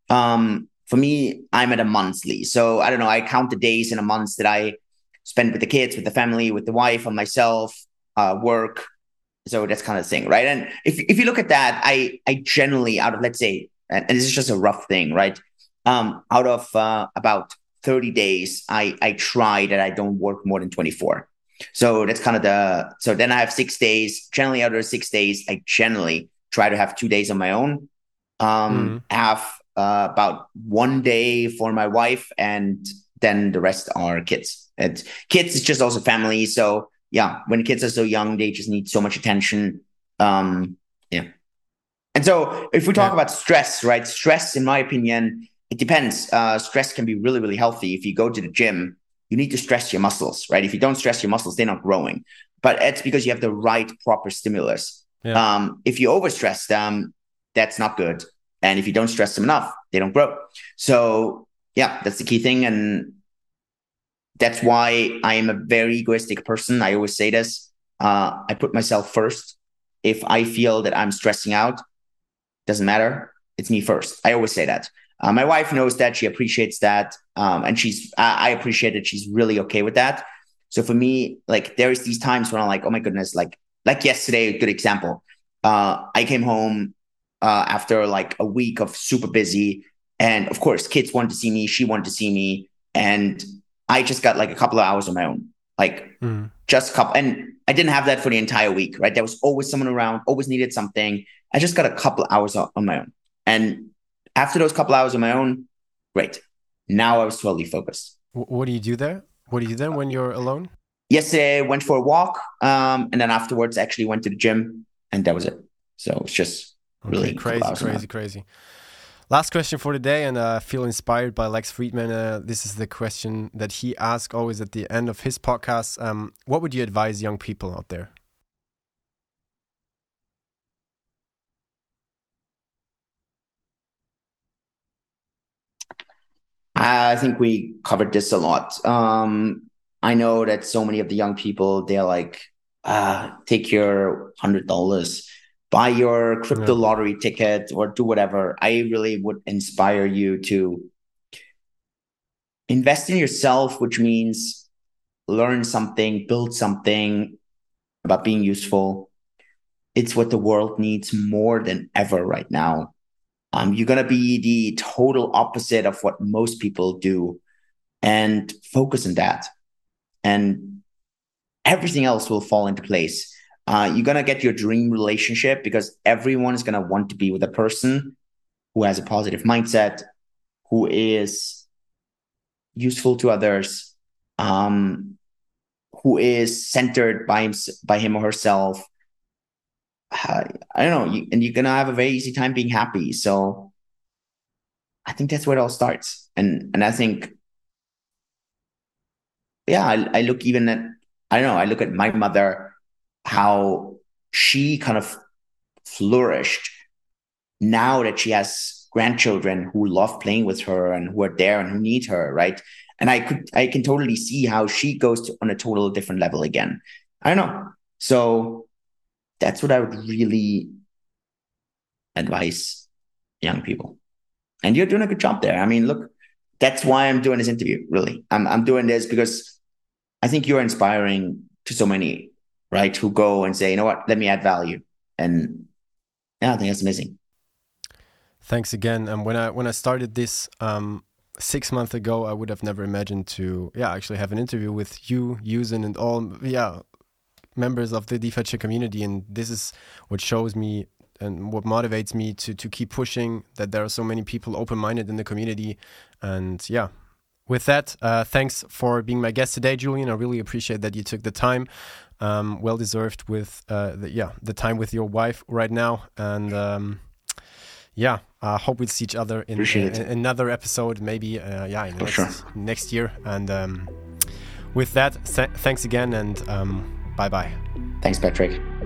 um For me, I'm at a monthly. So I don't know, I count the days in a month that I spend with the kids, with the family, with the wife, on myself, uh, work. So that's kind of the thing, right? And if if you look at that, I I generally, out of, let's say, and, and this is just a rough thing, right? Um, out of uh, about thirty days, I I try that I don't work more than twenty-four. So that's kind of the, so then I have six days. Generally, out of six days, I generally try to have two days on my own. Um, mm. Have Uh, about one day for my wife, and then the rest are kids. And kids is just also family. So yeah, when kids are so young, they just need so much attention. Um, yeah. And so if we talk yeah. about stress, right? Stress, in my opinion, it depends. Uh, stress can be really, really healthy. If you go to the gym, you need to stress your muscles, right? If you don't stress your muscles, they're not growing. But it's because you have the right proper stimulus. Yeah. Um, if you overstress them, that's not good. And if you don't stress them enough, they don't grow. So yeah, that's the key thing. And that's why I am a very egoistic person. I always say this. Uh, I put myself first. If I feel that I'm stressing out, doesn't matter. It's me first. I always say that. Uh, my wife knows that. She appreciates that. Um, and she's, I, I appreciate it. She's really okay with that. So for me, like there's these times when I'm like, oh my goodness, like, like yesterday, a good example. Uh, I came home Uh, after like a week of super busy. And of course, kids wanted to see me. She wanted to see me. And I just got like a couple of hours on my own, like mm. just a couple. And I didn't have that for the entire week, right? There was always someone around, always needed something. I just got a couple of hours on my own. And after those couple of hours on my own, great. Now I was totally focused. What do you do there? What do you do then when you're alone? Yesterday, I went for a walk. Um, and then afterwards, I actually went to the gym, and that was it. So it's just... Really okay, crazy, crazy, crazy. Last question for today, and I uh, feel inspired by Lex Fridman. Uh, this is the question that he asks always at the end of his podcast. Um, what would you advise young people out there? I think we covered this a lot. Um, I know that so many of the young people, they're like, uh, take your one hundred dollars buy your crypto Yeah. lottery ticket or do whatever. I really would inspire you to invest in yourself, which means learn something, build something about being useful. It's what the world needs more than ever right now. Um, you're going to be the total opposite of what most people do, and focus on that. And everything else will fall into place. Uh, you're going to get your dream relationship because everyone is going to want to be with a person who has a positive mindset, who is useful to others, um, who is centered by him, by him or herself. I, I don't know, you, and you're gonna have a very easy time being happy. So I think that's where it all starts. And and I think, yeah, I, I look even at I don't know, I look at my mother, how she kind of flourished now that she has grandchildren who love playing with her and who are there and who need her, right? And I could I can totally see how she goes to, on a total different level again. I don't know. So that's what I would really advise young people. And you're doing a good job there. I mean, look, that's why I'm doing this interview, really. I'm I'm doing this because I think you're inspiring to so many, right? Who go and say, you know what, let me add value. And yeah, I think that's amazing. Thanks again. And when I when I started this um, six months ago, I would have never imagined to yeah actually have an interview with you, Yusin, and all yeah members of the DeFi Chick community. And this is what shows me and what motivates me to to keep pushing, that there are so many people open-minded in the community. And yeah, with that, uh, thanks for being my guest today, Julian. I really appreciate that you took the time. Um, well deserved with uh, the, yeah the time with your wife right now. And um, yeah, I uh, hope we'll see each other in, in, in another episode, maybe uh, yeah in the next, sure. next year. And um, with that, th- thanks again, and um, bye bye. Thanks, Patrick.